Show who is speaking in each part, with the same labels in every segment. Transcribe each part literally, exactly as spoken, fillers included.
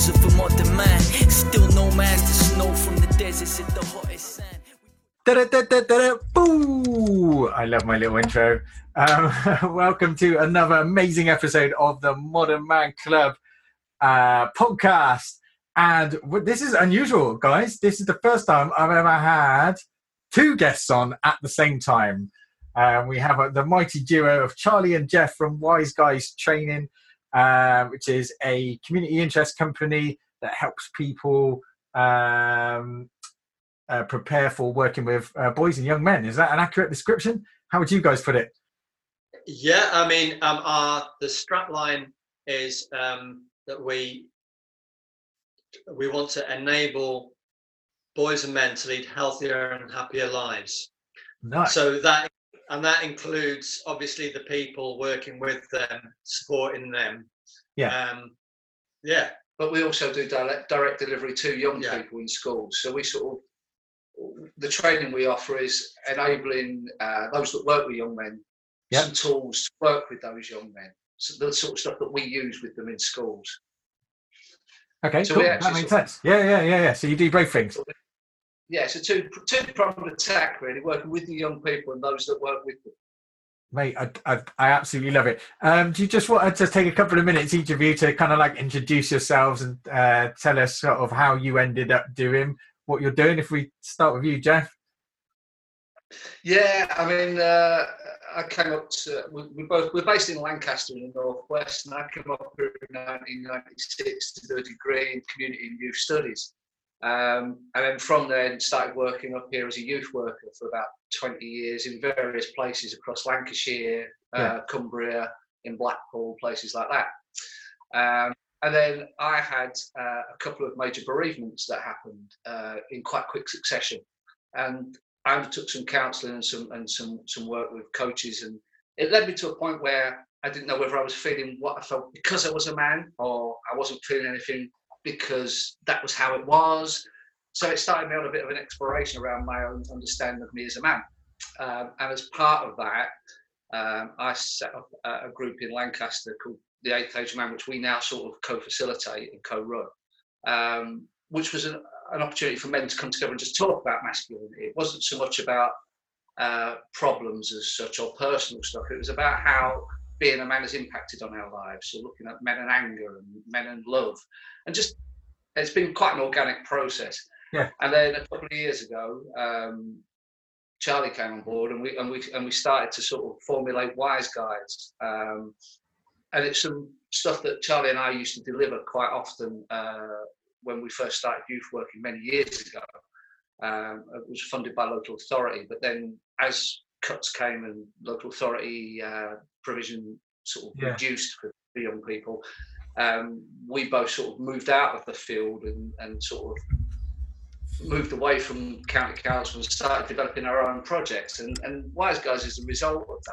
Speaker 1: pose of a modern man. Still no master snow from the deserts at the hottest sand.
Speaker 2: Da-da-da-da-da-da. Boo! I love my little intro. Um, welcome to another amazing episode of the Modern Man Club uh, podcast. And this is unusual, guys. This is the first time I've ever had two guests on at the same time. Um, we have uh, the mighty duo of Charlie and Jeff from Wise Guys Training, uh, which is a community interest company that helps people um, uh, prepare for working with uh, boys and young men. Is that an accurate description? How would you guys put it?
Speaker 3: Yeah, I mean, um, our the strapline is um, that we we want to enable boys and men to lead healthier and happier lives.
Speaker 2: Nice.
Speaker 3: So that and that includes obviously the people working with them, supporting them.
Speaker 2: Yeah.
Speaker 3: Um, yeah.
Speaker 4: But we also do direct, direct delivery to young
Speaker 3: Yeah.
Speaker 4: people in schools. So we sort of, the training we offer is enabling uh, those that work with young men
Speaker 2: Yep.
Speaker 4: some tools to work with those young men. So the sort of stuff that we use with them in schools.
Speaker 2: Okay,
Speaker 4: So
Speaker 2: cool.
Speaker 4: we
Speaker 2: That
Speaker 4: actually
Speaker 2: makes
Speaker 4: sort of-
Speaker 2: sense. Yeah, yeah, yeah, yeah. So you do both things.
Speaker 4: Yeah, it's a two, two-pronged attack, really, working with the young people and those that work with them.
Speaker 2: Mate, I, I, I absolutely love it. Um, do you just want to take a couple of minutes, each of you, to kind of like introduce yourselves and uh, tell us sort of how you ended up doing what you're doing? If we start with you, Jeff.
Speaker 4: Yeah, I mean, uh, I came up to, we, we both, we're based in Lancaster in the Northwest, and I came up here in nineteen ninety-six to do a degree in community and youth studies. Um, and then from then started working up here as a youth worker for about twenty years in various places across Lancashire, uh,
Speaker 2: Yeah.
Speaker 4: Cumbria, in Blackpool, places like that. Um, and then I had uh, a couple of major bereavements that happened uh, in quite quick succession. And I undertook some counselling and some and some some work with coaches, and it led me to a point where I didn't know whether I was feeling what I felt because I was a man, or I wasn't feeling anything because that was how it was. So it started me on a bit of an exploration around my own understanding of me as a man. Um, and as part of that, um, I set up a, a group in Lancaster called the Eighth Age Man, which we now sort of co-facilitate and co-run, um, which was an, an opportunity for men to come together and just talk about masculinity. It wasn't so much about uh, problems as such or personal stuff. It was about how being a man has impacted on our lives. So looking at men and anger and men and love, and just it's been quite an organic process.
Speaker 2: Yeah.
Speaker 4: And then a couple of years ago, um, Charlie came on board, and we and we and we started to sort of formulate Wise Guides. Um, and it's some stuff that Charlie and I used to deliver quite often uh, when we first started youth working many years ago. Um, it was funded by local authority, but then as cuts came and local authority uh, provision sort of
Speaker 2: Yeah.
Speaker 4: reduced for the young people, um, we both sort of moved out of the field and, and sort of moved away from county council and started developing our own projects. And, and Wise Guys is the result of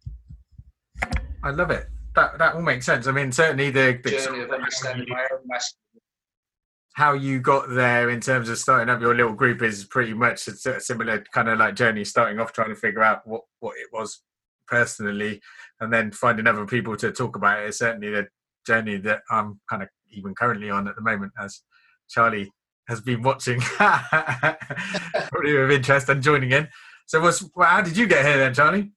Speaker 4: that.
Speaker 2: I love it. That that all makes sense. I mean, certainly the, the
Speaker 4: Journey of understanding my own masculinity.
Speaker 2: how you got there in terms of starting up your little group is pretty much a similar kind of like journey, starting off trying to figure out what, what it was personally and then finding other people to talk about it. Is certainly the journey that I'm kind of even currently on at the moment, as Charlie has been watching probably with interest and joining in. So what's, well, how did you get here then, Charlie?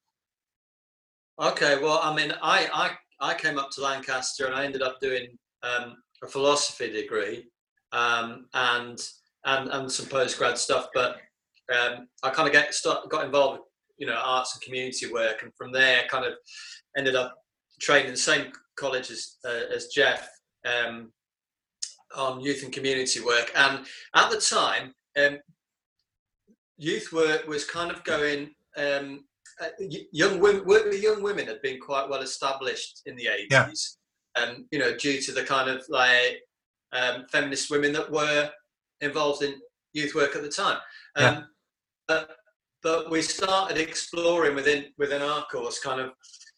Speaker 3: Okay, well, I mean, I, I, I came up to Lancaster and I ended up doing um, a philosophy degree um, and, and and some postgrad stuff. But um, I kind of get start, got involved with, you know, arts and community work, and from there kind of ended up training in the same college as uh, as Jeff um, on youth and community work. And at the time, um, youth work was kind of going. Um, Uh, young women, work with young women had been quite well established in the eighties, yeah. um, you know, due to the kind of like um, feminist women that were involved in youth work at the time. Um,
Speaker 2: yeah.
Speaker 3: but, but we started exploring within within our course kind of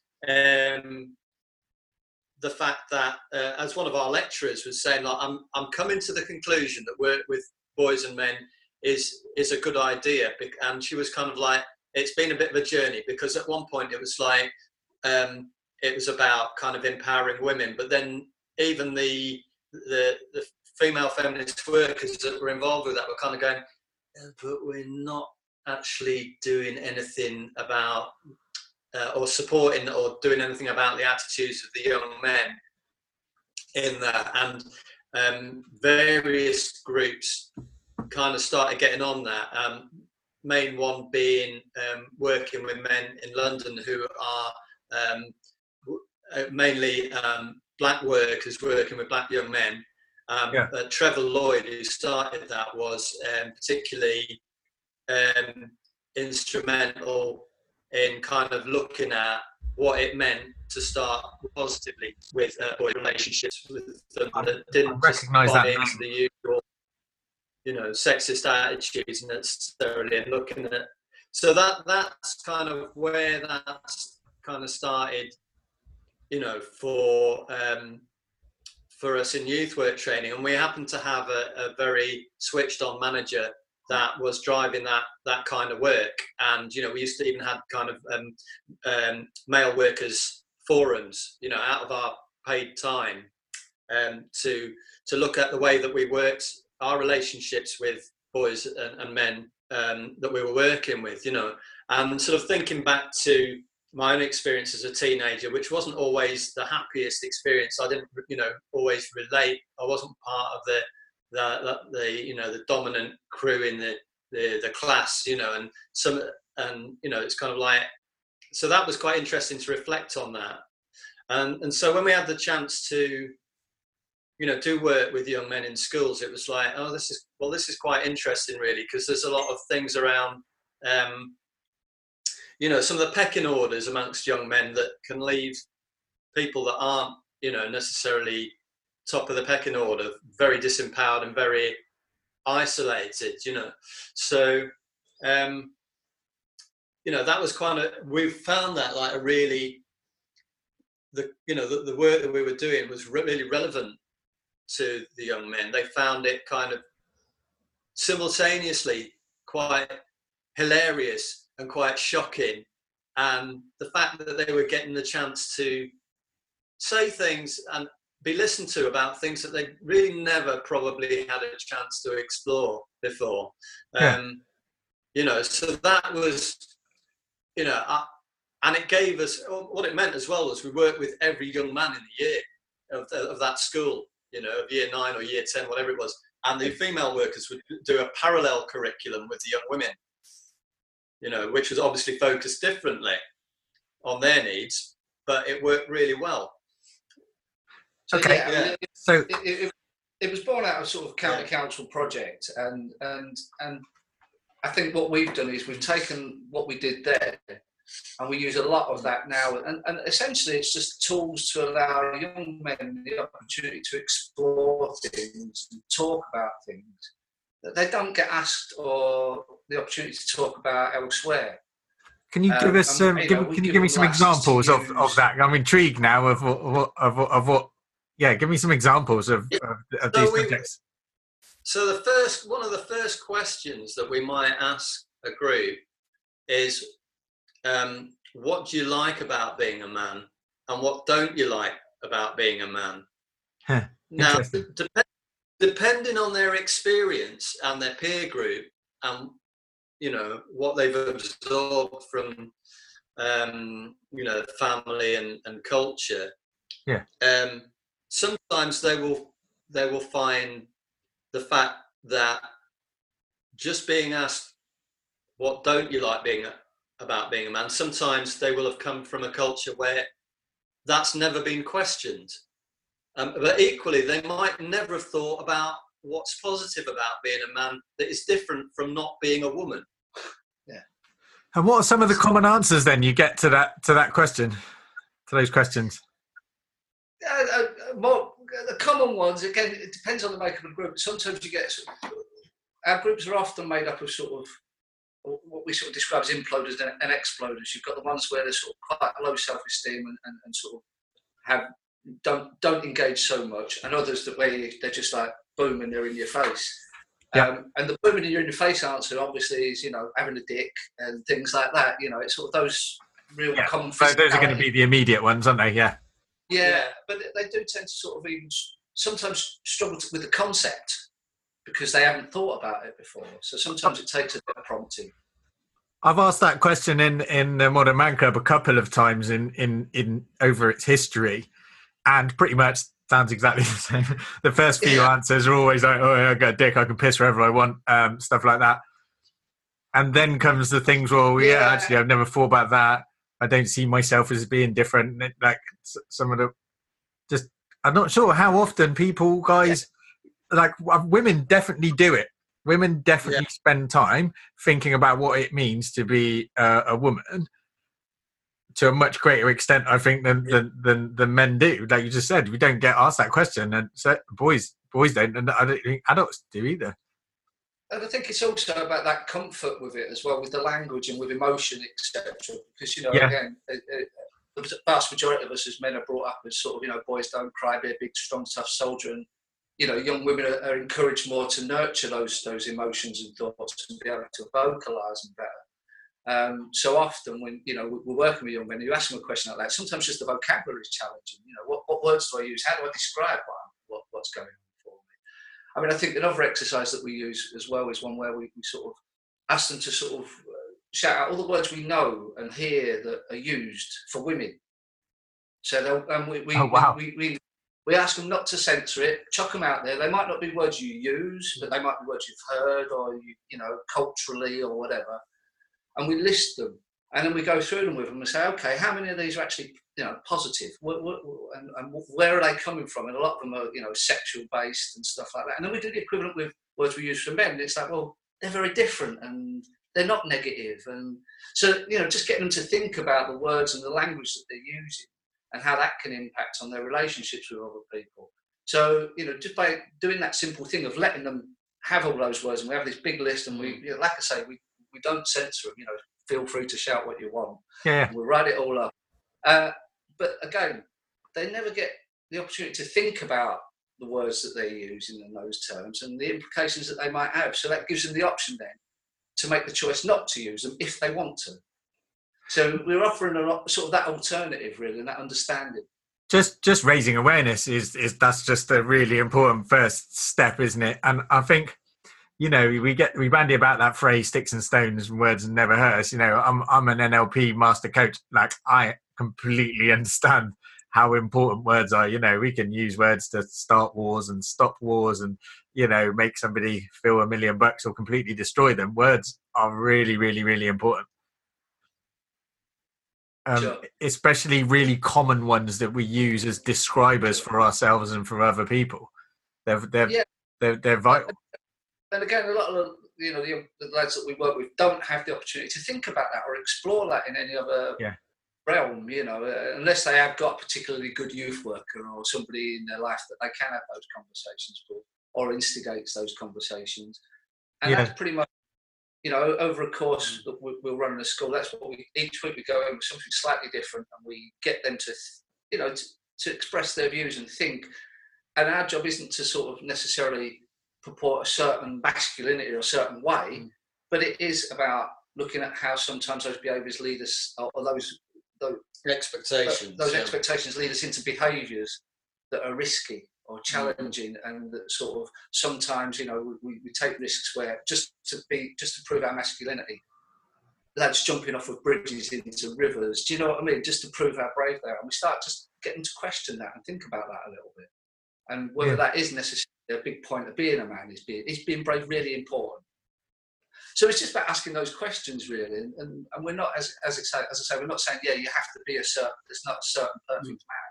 Speaker 3: um, the fact that, uh, as one of our lecturers was saying, like, I'm I'm coming to the conclusion that work with boys and men is is a good idea, and she was kind of like, it's been a bit of a journey, because at one point it was like um, it was about kind of empowering women, but then even the the, the female feminist workers that were involved with that were kind of going, oh, but we're not actually doing anything about uh, or supporting or doing anything about the attitudes of the young men in that. And um, various groups kind of started getting on that. Um, main one being um, working with men in London who are um, mainly um, black workers working with black young men. Um,
Speaker 2: yeah.
Speaker 3: uh, Trevor Lloyd, who started that, was um, particularly um, instrumental in kind of looking at what it meant to start positively with uh, boy relationships with them
Speaker 2: I,
Speaker 3: that didn't
Speaker 2: recognise that
Speaker 3: into the usual, you know, sexist attitudes necessarily, and looking at. So that that's kind of where that's kind of started, you know, for um, for us in youth work training. And we happened to have a, a very switched on manager that was driving that that kind of work. And, you know, we used to even have kind of um, um, male workers forums, you know, out of our paid time um, to to look at the way that we worked, our relationships with boys and, and men um, that we were working with, you know, and sort of thinking back to my own experience as a teenager, which wasn't always the happiest experience. I didn't, you know, always relate. I wasn't part of the, the, the, the you know, the dominant crew in the, the, the class, you know, and some, and, you know, it's kind of like, so that was quite interesting to reflect on that. And, and so when we had the chance to, you know, do work with young men in schools, it was like, oh, this is, well, this is quite interesting really, because there's a lot of things around, um, you know, some of the pecking orders amongst young men that can leave people that aren't, you know, necessarily top of the pecking order very disempowered and very isolated, you know. So, um, you know, that was kind of, we found that like a really, the, you know, the, the work that we were doing was re- really relevant to the young men. They found it kind of simultaneously quite hilarious and quite shocking, and the fact that they were getting the chance to say things and be listened to about things that they really never probably had a chance to explore before.
Speaker 2: Yeah.
Speaker 3: Um, you know, so that was, you know, uh, and it gave us, what it meant as well was we worked with every young man in the year of, the, of that school, you know, of year nine or year ten, whatever it was, and the female workers would do a parallel curriculum with the young women, you know, which was obviously focused differently on their needs, but it worked really well.
Speaker 4: So,
Speaker 2: okay,
Speaker 4: yeah,
Speaker 2: yeah.
Speaker 4: It,
Speaker 2: so
Speaker 4: it, it, it was born out of sort of county council project, and and and I think what we've done is we've taken what we did there, and we use a lot of that now, and, and essentially it's just tools to allow young men the opportunity to explore things and talk about things that they don't get asked or the opportunity to talk about elsewhere.
Speaker 2: Can you give
Speaker 4: um,
Speaker 2: us some?
Speaker 4: And,
Speaker 2: give,
Speaker 4: know,
Speaker 2: can you give me some examples of, of that? I'm intrigued now of what of, of, of what. Yeah, give me some examples of,
Speaker 3: yeah.
Speaker 2: of, of
Speaker 3: so
Speaker 2: these
Speaker 3: we,
Speaker 2: subjects.
Speaker 3: So the first, one of the first questions that we might ask a group is, um, what do you like about being a man, and what don't you like about being a man?
Speaker 2: Huh,
Speaker 3: now, dep- depending on their experience and their peer group, and you know what they've absorbed from, um, you know, family and, and culture.
Speaker 2: Yeah.
Speaker 3: Um, sometimes they will they will find the fact that just being asked, what don't you like being a, about being a man, sometimes they will have come from a culture where that's never been questioned. Um, but equally, they might never have thought about what's positive about being a man that is different from not being a woman.
Speaker 4: Yeah.
Speaker 2: And what are some of the common answers then you get to that to that question, to those questions?
Speaker 4: Uh, uh, more, the common ones, again, it depends on the makeup of the group. Sometimes you get, our groups are often made up of sort of what we sort of describe as imploders and exploders. You've got the ones where they're sort of quite low self-esteem and, and, and sort of have don't don't engage so much, and others that where they're just like boom and they're in your face.
Speaker 2: Yeah.
Speaker 4: Um, and the boom and you're in your face answer obviously is, you know, having a dick and things like that. You know, it's sort of those real
Speaker 2: Yeah.
Speaker 4: common.
Speaker 2: So those are going to be the immediate ones, aren't they? Yeah.
Speaker 4: Yeah, but they do tend to sort of even sometimes struggle to, with the concept because they haven't thought about it before. So sometimes it takes a bit of prompting.
Speaker 2: I've asked that question in, in the Modern Man Club a couple of times in, in, in over its history, and pretty much sounds exactly the same. The first few yeah. answers are always like, oh, I got a dick, I can piss wherever I want, um, stuff like that. And then comes the things, well, yeah, yeah, actually, I've never thought about that. I don't see myself as being different. Like some of the, just, I'm not sure how often people, guys, yeah. like women definitely do it. Women definitely yeah. spend time thinking about what it means to be uh, a woman to a much greater extent, I think, than, yeah. than than than men do. Like you just said, we don't get asked that question, and so boys boys don't, and I don't think adults do either.
Speaker 4: And I think it's also about that comfort with it as well, with the language and with emotion, et cetera. Because, you know, yeah. again, it, it, the vast majority of us as men are brought up as sort of, you know, boys don't cry, be a big, strong, tough soldier. And, you know, young women are, are encouraged more to nurture those those emotions and thoughts and be able to vocalise them better. Um, so often when, you know, we're working with young men, you ask them a question like that, sometimes just the vocabulary is challenging. You know, what, what words do I use? How do I describe what, what, what's going on? I mean, I think another exercise that we use as well is one where we, we sort of ask them to sort of uh, shout out all the words we know and hear that are used for women. So they'll, um, we, we,
Speaker 2: oh, wow.
Speaker 4: we, we, we ask them not to censor it, chuck them out there. They might not be words you use, but they might be words you've heard or, you, you know, culturally or whatever. And we list them. And then we go through them with them and say, okay, how many of these are actually, you know, positive? What, what, and, and where are they coming from? And a lot of them are, you know, sexual based and stuff like that. And then we do the equivalent with words we use for men. It's like, well, they're very different and they're not negative. And so, you know, just getting them to think about the words and the language that they're using and how that can impact on their relationships with other people. So, you know, just by doing that simple thing of letting them have all those words, and we have this big list, and we, you know, like I say, we, we don't censor them, you know, feel free to shout what you want.
Speaker 2: Yeah.
Speaker 4: We'll write it all up. Uh, but again, they never get the opportunity to think about the words that they're using in those terms and the implications that they might have. So that gives them the option then to make the choice not to use them if they want to. So we're offering a sort of that alternative, really, and that understanding.
Speaker 2: Just just raising awareness is is that's just a really important first step, isn't it? And I think, you know, we get we bandy about that phrase, sticks and stones and words never hurt us. You know, I'm I'm an N L P master coach. Like, I completely understand how important words are. You know, we can use words to start wars and stop wars and, you know, make somebody feel a million bucks or completely destroy them. Words are really, really, really important. Um, sure. Especially really common ones that we use as describers for ourselves and for other people. They're they're yeah. they're, they're vital.
Speaker 4: And again, a lot of you know the, the lads that we work with don't have the opportunity to think about that or explore that in any other
Speaker 2: yeah.
Speaker 4: realm. You know, uh, unless they have got a particularly good youth worker or somebody in their life that they can have those conversations with, or instigates those conversations. And yeah. that's pretty much, you know, over a course that we'll run in a school. That's what we each week we go in with something slightly different, and we get them to, you know, to, to express their views and think. And our job isn't to sort of necessarily purport a certain masculinity or a certain way, mm. but it is about looking at how sometimes those behaviours lead us, or those those
Speaker 3: expectations,
Speaker 4: those
Speaker 3: yeah.
Speaker 4: expectations lead us into behaviours that are risky or challenging, mm. and that sort of sometimes, you know, we, we take risks where just to be just to prove our masculinity, lads jumping off of bridges into rivers. Do you know what I mean? Just to prove how brave they are, and we start just getting to question that and think about that a little bit, and whether yeah. that is necessarily a big point of being a man is being is being brave really important. So it's just about asking those questions, really, and, and, and we're not as as, it, as I say, we're not saying yeah you have to be a certain. There's not a certain perfect mm. man,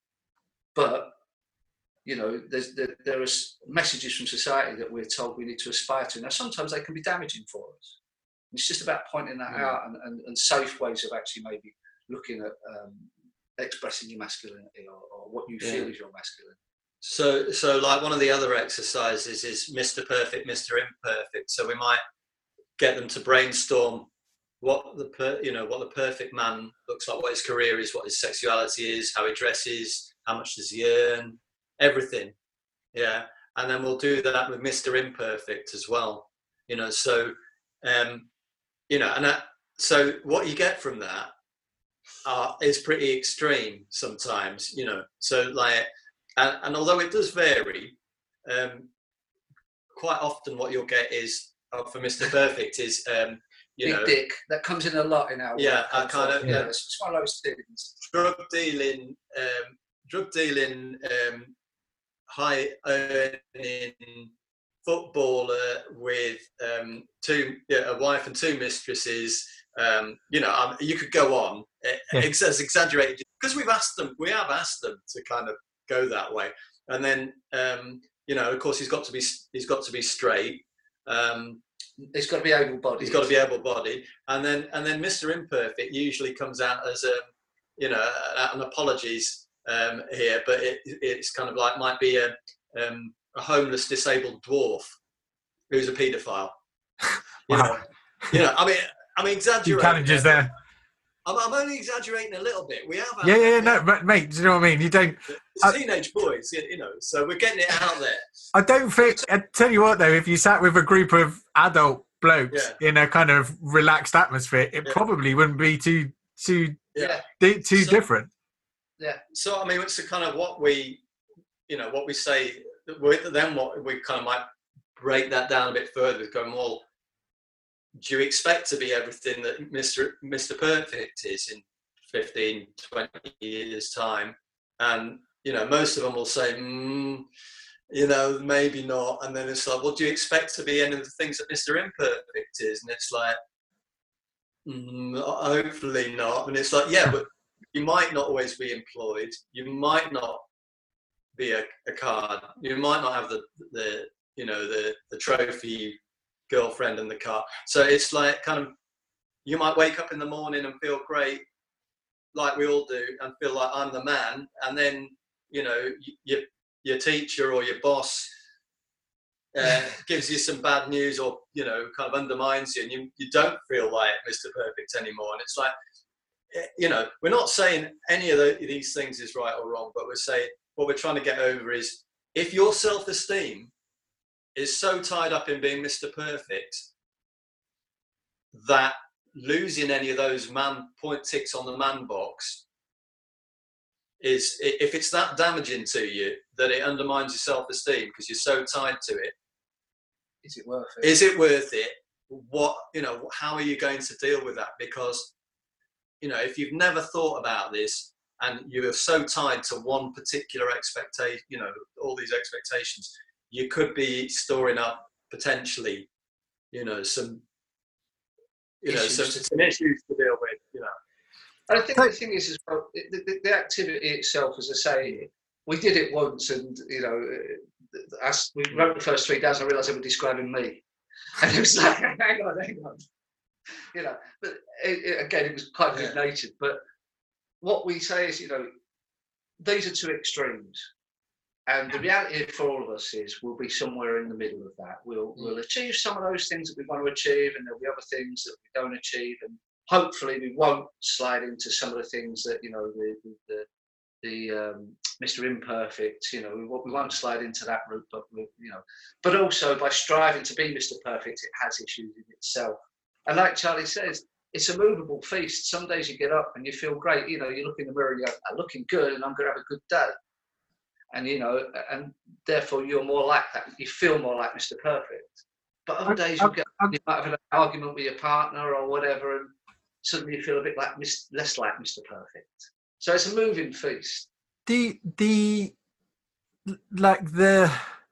Speaker 4: but you know, there's, there, there are messages from society that we're told we need to aspire to. Now, sometimes they can be damaging for us. It's just about pointing that yeah. out and, and, and safe ways of actually maybe looking at um, expressing your masculinity or, or what you yeah. feel is your masculinity.
Speaker 3: So, so like one of the other exercises is Mister Perfect, Mister Imperfect. So we might get them to brainstorm what the per, you know what the perfect man looks like, what his career is, what his sexuality is, how he dresses, how much does he earn. Everything, yeah, and then we'll do that with Mister Imperfect as well, you know. So, um, you know, and that, so what you get from that uh, is pretty extreme sometimes, you know. So, like, and, and although it does vary, um, quite often what you'll get is uh, for Mister Perfect is um, you
Speaker 4: Big
Speaker 3: know,
Speaker 4: dick. That comes in a lot in our
Speaker 3: yeah,
Speaker 4: work,
Speaker 3: I kind of
Speaker 4: yeah.
Speaker 3: yeah.
Speaker 4: It's one of those things.
Speaker 3: drug dealing, um, drug dealing, um, high earning footballer with um, two, yeah, a wife and two mistresses. Um, you know, um, you could go on.
Speaker 2: Yeah.
Speaker 3: It's as exaggerated because we've asked them. We have asked them to kind of go that way, and then um, you know, of course, he's got to be he's got to be straight. Um,
Speaker 4: He's got to be able-bodied.
Speaker 3: He's got to be able-bodied, and then and then Mister Imperfect usually comes out as a, you know, an apologies um, here, but it, it's kind of like might be a um, a homeless disabled dwarf who's a paedophile. You
Speaker 2: Wow.
Speaker 3: know, you know. I mean, I mean,
Speaker 2: Few
Speaker 3: exaggerating.
Speaker 2: challenges there.
Speaker 3: I'm, I'm only exaggerating a little bit. We have.
Speaker 2: Yeah,
Speaker 3: had-
Speaker 2: yeah, yeah. No, but mate, do you know what I mean? You don't.
Speaker 3: It's
Speaker 2: I-
Speaker 3: teenage boys, you you know. So we're getting it out there.
Speaker 2: I don't think. I tell you what, though, if you sat with a group of adult blokes
Speaker 3: Yeah.
Speaker 2: in a kind of relaxed atmosphere, it
Speaker 3: Yeah.
Speaker 2: probably wouldn't be too too
Speaker 3: Yeah.
Speaker 2: di- too
Speaker 3: So-
Speaker 2: different.
Speaker 4: Yeah.
Speaker 3: So I mean, it's kind of what we, you know, what we say. Then what we kind of might break that down a bit further, going, well, do you expect to be everything that Mister Mister Perfect is in fifteen, twenty years time? And you know, most of them will say, mm, you know, maybe not. And then it's like, well, do you expect to be any of the things that Mister Imperfect is? And it's like, mm, hopefully not. And it's like, yeah, but you might not always be employed. You might not be a, a card. You might not have the, the you know, the, the trophy girlfriend in the car. So it's like kind of, you might wake up in the morning and feel great, like we all do, and feel like I'm the man. And then, you know, your, your teacher or your boss uh, gives you some bad news, or, you know, kind of undermines you, and you, you don't feel like Mister Perfect anymore. And it's like, you know, we're not saying any of the, these things is right or wrong, but we're saying what we're trying to get over is, if your self-esteem is so tied up in being Mister Perfect that losing any of those man point ticks on the man box is, if it's that damaging to you that it undermines your self-esteem because you're so tied to it,
Speaker 4: Is it worth it?
Speaker 3: is it worth it? What, you know, how are you going to deal with that? Because, you know, if you've never thought about this and you are so tied to one particular expectation, you know, all these expectations, you could be storing up potentially, you know, some, you know,
Speaker 4: Issues
Speaker 3: some,
Speaker 4: to-
Speaker 3: some issues to deal with, you know.
Speaker 4: And I think the thing is, as well, the, the, the activity itself, as I say, we did it once, and you know, as we wrote the first three days, I realised they were describing me, and it was like, hang on, hang on, you know. But it, it, again, it was quite good natured. But what we say is, you know, these are two extremes, and the reality for all of us is we'll be somewhere in the middle of that. We'll we'll achieve some of those things that we want to achieve, and there'll be other things that we don't achieve, and hopefully we won't slide into some of the things that, you know, the the the um, Mister Imperfect, you know, we, we won't slide into that route, but we, you know, but also by striving to be Mister Perfect, it has issues in itself. And like Charlie says, it's a movable feast. Some days you get up and you feel great, you know, you look in the mirror and you go, I'm looking good and I'm going to have a good day. And, you know, and therefore you're more like that. You feel more like Mister Perfect. But other days you get, you might have an argument with your partner or whatever, and suddenly you feel a bit like less like Mister Perfect. So it's a moving feast.
Speaker 2: The the like the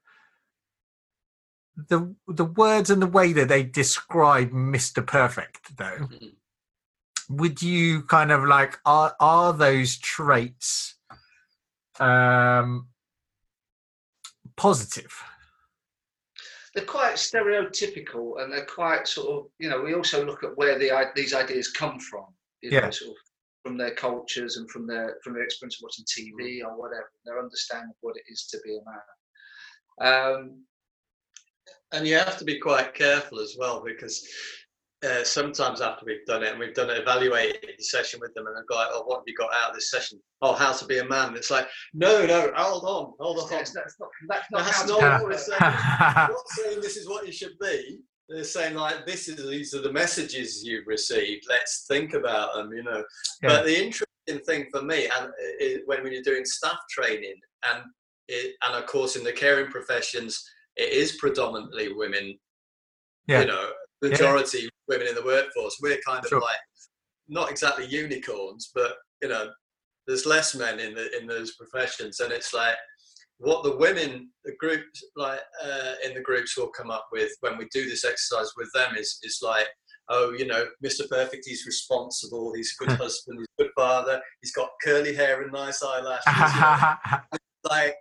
Speaker 2: the the words and the way that they describe Mister Perfect, though,
Speaker 3: Mm-hmm.
Speaker 2: would you kind of like, are are those traits um positive?
Speaker 4: They're quite stereotypical, and they're quite sort of, you know, we also look at where the these ideas come from, you know,
Speaker 2: Yeah.
Speaker 4: sort of from their cultures and from their from their experience of watching T V or whatever, their understanding of what it is to be a man. Um,
Speaker 3: And you have to be quite careful as well, because uh, sometimes after we've done it and we've done an evaluated session with them and they've got, oh, what have you got out of this session? Oh, how to be a man. And it's like, no, no, hold on, hold on.
Speaker 4: that's, that's not, that's not
Speaker 3: That's
Speaker 4: how
Speaker 3: not
Speaker 4: to
Speaker 3: what
Speaker 4: do
Speaker 3: we're
Speaker 4: it.
Speaker 3: saying. They're not saying this is what you should be. They're saying, like, this is these are the messages you've received. Let's think about them, you know.
Speaker 2: Yeah.
Speaker 3: But the interesting thing for me, and uh, when when you're doing staff training, and it, and of course in the caring professions, it is predominantly women.
Speaker 2: Yeah.
Speaker 3: You know, majority
Speaker 2: yeah.
Speaker 3: women in the workforce. We're kind of
Speaker 2: sure.
Speaker 3: like not exactly unicorns, but you know, there's less men in the in those professions, and it's like what the women, the groups, like uh, in the groups will come up with when we do this exercise with them is is like, oh, you know, Mister Perfect, he's responsible, he's a good husband, he's a good father, he's got curly hair and nice eyelashes. You know? Like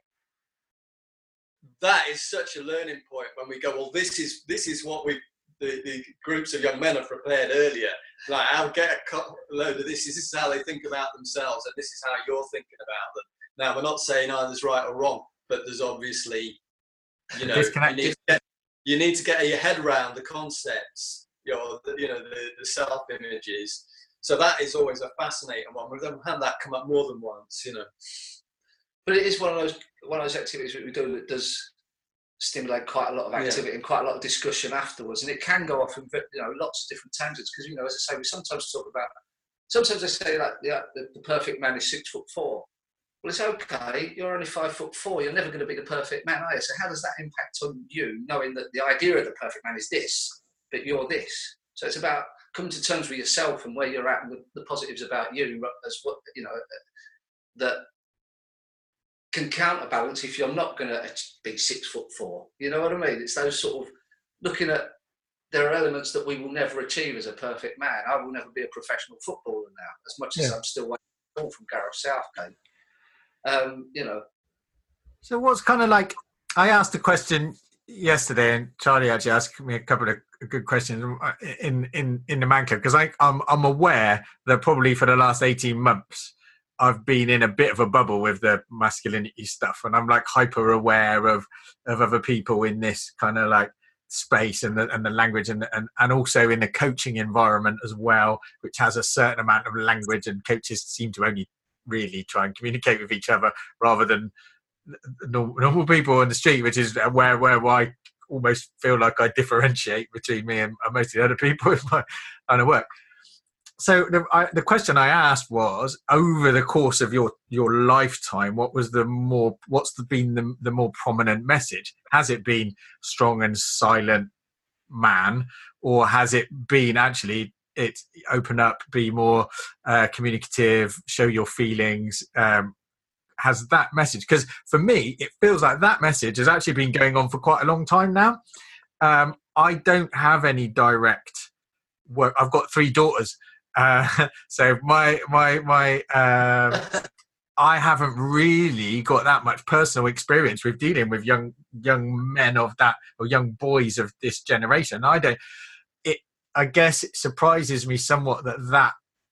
Speaker 3: that is such a learning point when we go, well, this is this is what we the, the groups of young men have prepared earlier. Like, I'll get a load of this. This is how they think about themselves, and this is how you're thinking about them. Now, we're not saying either's right or wrong, but there's obviously, you know, you need, to get, you need to get your head around the concepts, you know, the, you know, the, the self-images. So that is always a fascinating one. We've had that come up more than once, you know.
Speaker 4: But it is one of those one of those activities that we do that does stimulate quite a lot of activity yeah. and quite a lot of discussion afterwards, and it can go off in, you know, lots of different tangents, because, you know, as I say, we sometimes talk about, sometimes I say like yeah, the, the perfect man is six foot four. Well, it's okay, you're only five foot four, you're never going to be the perfect man, are you? So how does that impact on you, knowing that the idea of the perfect man is this, but you're this? So it's about coming to terms with yourself and where you're at, and the, the positives about you, as what, you know, that can counterbalance if you're not going to be six foot four. You know what I mean? It's those sort of looking at, there are elements that we will never achieve as a perfect man. I will never be a professional footballer now, as much as yeah. I'm still waiting from Gareth Southgate. Um, you know.
Speaker 2: So what's kind of like, I asked a question yesterday, and Charlie actually asked me a couple of good questions in, in, in the Man Club, because I'm, I'm aware that probably for the last eighteen months, I've been in a bit of a bubble with the masculinity stuff, and I'm like hyper aware of, of other people in this kind of like space and the, and the language and, and, and also in the coaching environment as well, which has a certain amount of language, and coaches seem to only really try and communicate with each other rather than normal, normal people on the street, which is where, where I almost feel like I differentiate between me and most of the other people in my line of work. So the, I, the question I asked was, over the course of your, your lifetime, what was the more, what's the, been the, the more prominent message? Has it been strong and silent man, or has it been actually it open up, be more uh, communicative, show your feelings? Um, has that message? Because for me, it feels like that message has actually been going on for quite a long time now. Um, I don't have any direct work. I've got three daughters. Uh, so my my my um, I haven't really got that much personal experience with dealing with young young men of that, or young boys of this generation. I don't. It. I guess it surprises me somewhat that that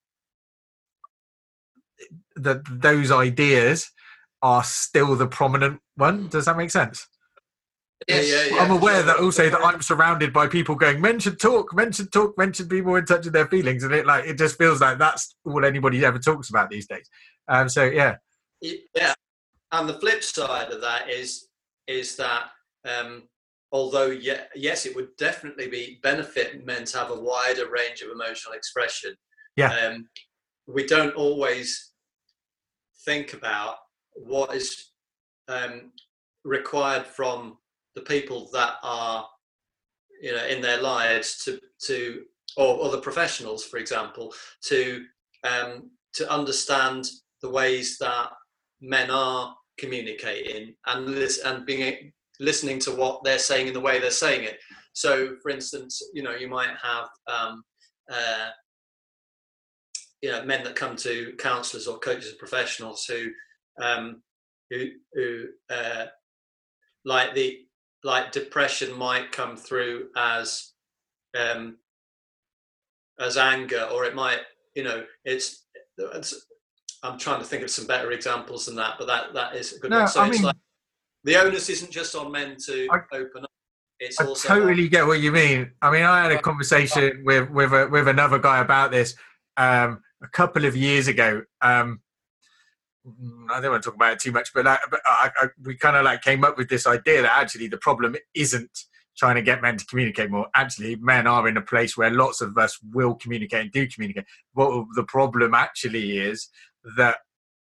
Speaker 2: that those ideas are still the prominent one. Does that make sense?
Speaker 3: Yeah, yeah, yeah.
Speaker 2: I'm aware that also that I'm surrounded by people going, men should talk, men should talk, men should be more in touch with their feelings. And it like, it just feels like that's all anybody ever talks about these days. Um, so, yeah.
Speaker 3: Yeah. And the flip side of that is, is that um, although, yeah, yes, it would definitely be benefit men to have a wider range of emotional expression.
Speaker 2: Yeah.
Speaker 3: Um, we don't always think about what is um, required from the people that are, you know, in their lives to, to, or other professionals, for example, to, um, to understand the ways that men are communicating and lis- and being listening to what they're saying in the way they're saying it. So, for instance, you know, you might have, um, uh, you know, men that come to counsellors or coaches and professionals who, um, who, who, uh, like the, like depression might come through as um, as anger, or it might, you know, it's, it's. I'm trying to think of some better examples than that, but that that is a good
Speaker 2: no,
Speaker 3: one. So
Speaker 2: I
Speaker 3: it's
Speaker 2: mean,
Speaker 3: like the onus isn't just on men to
Speaker 2: I,
Speaker 3: open up. It's
Speaker 2: I
Speaker 3: also
Speaker 2: totally
Speaker 3: on,
Speaker 2: get what you mean. I mean, I had a conversation with with a, with another guy about this um, a couple of years ago. Um, I don't want to talk about it too much, but, like, but I, I, we kind of like came up with this idea that actually the problem isn't trying to get men to communicate more. Actually, men are in a place where lots of us will communicate and do communicate. What the problem actually is that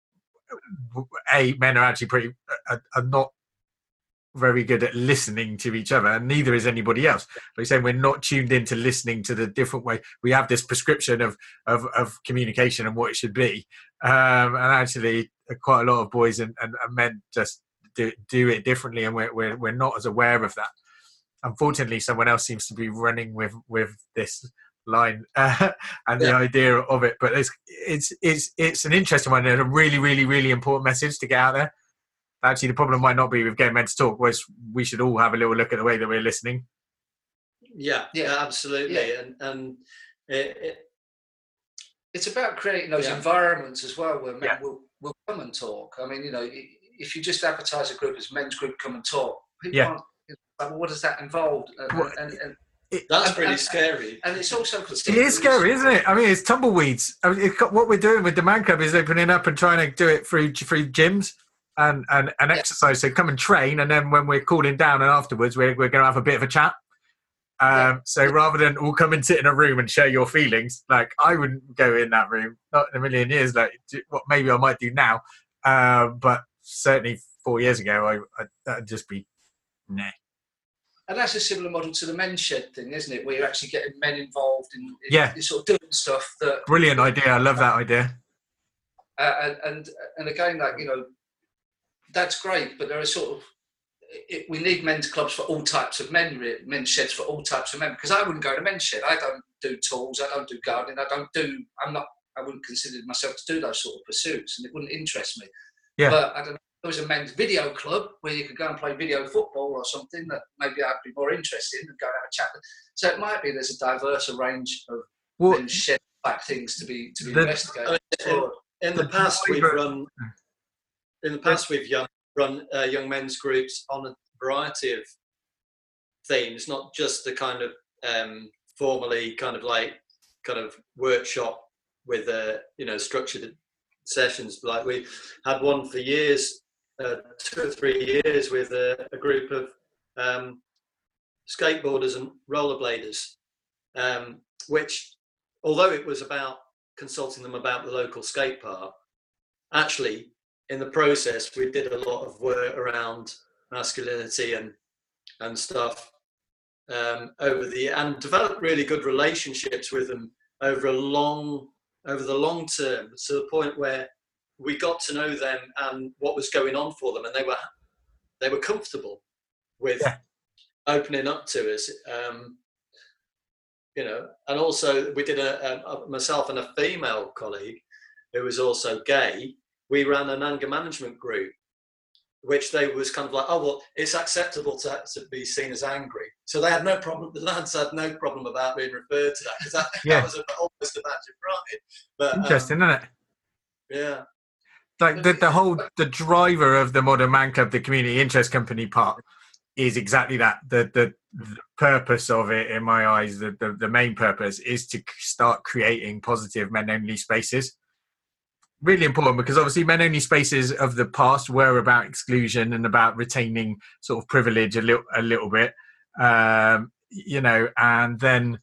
Speaker 2: a men are actually pretty are, are not very good at listening to each other, and neither is anybody else. But you're saying we're not tuned into listening to the different way. We have this prescription of of, of communication and what it should be, um, and actually quite a lot of boys and, and, and men just do, do it differently, and we're, we're we're not as aware of that. Unfortunately, someone else seems to be running with with this line uh, and the
Speaker 3: yeah.
Speaker 2: idea of it. But it's it's it's it's an interesting one and a really really really important message to get out there. Actually, the problem might not be with getting men to talk, whereas we should all have a little look at the way that we're listening.
Speaker 3: Yeah, yeah, absolutely. Yeah. And and it, it,
Speaker 4: it's about creating those
Speaker 3: yeah.
Speaker 4: environments as well where men
Speaker 2: yeah.
Speaker 4: will, will come and talk. I mean, you know, if you just advertise a group as men's group come and talk, people
Speaker 2: yeah.
Speaker 4: aren't, like, well, what does that involve? And,
Speaker 2: well,
Speaker 4: and, and,
Speaker 3: it, that's
Speaker 4: and,
Speaker 3: pretty
Speaker 4: and,
Speaker 3: scary.
Speaker 4: And it's also...
Speaker 2: It is scary, isn't it? I mean, it's tumbleweeds. I mean, it, what we're doing with the Man Club is opening up and trying to do it through through gyms and, and, and
Speaker 4: yeah. exercise.
Speaker 2: So come and train, and then when we're cooling down and afterwards, we're, we're going to have a bit of a chat. Um, yeah. So rather than all come and sit in a room and share your feelings, like I wouldn't go in that room, not in a million years. Like what maybe I might do now, uh, but certainly four years ago, I, I that'd just be nah.
Speaker 4: And that's a similar model to the men's shed thing, isn't it? Where you're actually getting men involved in, in,
Speaker 2: yeah.
Speaker 4: in sort of doing stuff that.
Speaker 2: Brilliant idea! I love that idea.
Speaker 4: Uh, and, and and again, like you know, that's great, but there are sort of. It, we need men's clubs for all types of men, men's sheds for all types of men. Because I wouldn't go to men's shed. I don't do tools. I don't do gardening. I don't do. I'm not. I wouldn't consider myself to do those sort of pursuits, and it wouldn't interest me.
Speaker 2: Yeah.
Speaker 4: But I don't know. There was a men's video club where you could go and play video football or something that maybe I'd be more interested in and go and have a chat. So it might be there's a diverse range of well, men's shed type things to be to be
Speaker 3: the,
Speaker 4: investigated.
Speaker 3: In, in the past, we've run. In the past, we've young. run uh, young men's groups on a variety of themes, not just the kind of um, formally kind of like kind of workshop with uh, you know structured sessions. Like we had one for years, uh, two or three years with a, a group of um, skateboarders and rollerbladers, um, which although it was about consulting them about the local skate park, actually in the process, we did a lot of work around masculinity and and stuff um, over the and developed really good relationships with them over a long over the long term, to the point where we got to know them and what was going on for them, and they were they were comfortable with yeah. opening up to us. Um, you know, and also we did a, a myself and a female colleague who was also gay. We ran an anger management group, which they was kind of like, oh, well, it's acceptable to, to be seen as angry. So they had no problem, the lads had no problem about being referred to that, because that, yeah. that was a, almost a badge of pride. But,
Speaker 2: interesting,
Speaker 3: um,
Speaker 2: isn't it?
Speaker 3: Yeah.
Speaker 2: Like the, the whole, the driver of the Modern Man Club, the community interest company part, is exactly that. The, the, the purpose of it, in my eyes, the, the, the main purpose is to start creating positive men-only spaces. Really important, because obviously men-only spaces of the past were about exclusion and about retaining sort of privilege a little, a little bit, um, you know, and then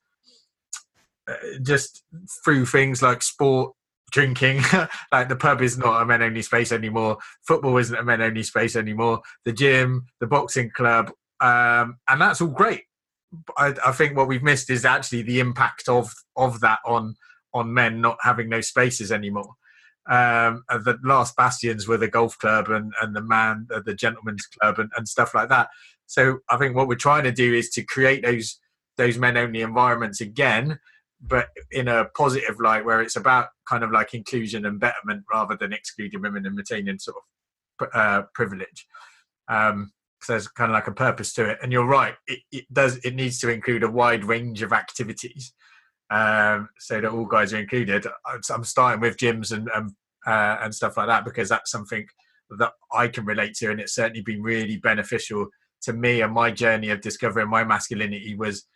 Speaker 2: uh, just through things like sport, drinking, like the pub is not a men-only space anymore. Football isn't a men-only space anymore. The gym, the boxing club, um, and that's all great. I, I think what we've missed is actually the impact of of that on on men not having those spaces anymore. Um, the last bastions were the golf club and, and the man, uh, the gentleman's club and, and stuff like that. So I think what we're trying to do is to create those those men-only environments again, but in a positive light, where it's about kind of like inclusion and betterment rather than excluding women and retaining sort of uh, privilege. Um, so there's kind of like a purpose to it. And you're right, it, it does. It needs to include a wide range of activities. Um, so that all guys are included. I'm starting with gyms and and, uh, and stuff like that, because that's something that I can relate to, and it's certainly been really beneficial to me. And my journey of discovering my masculinity was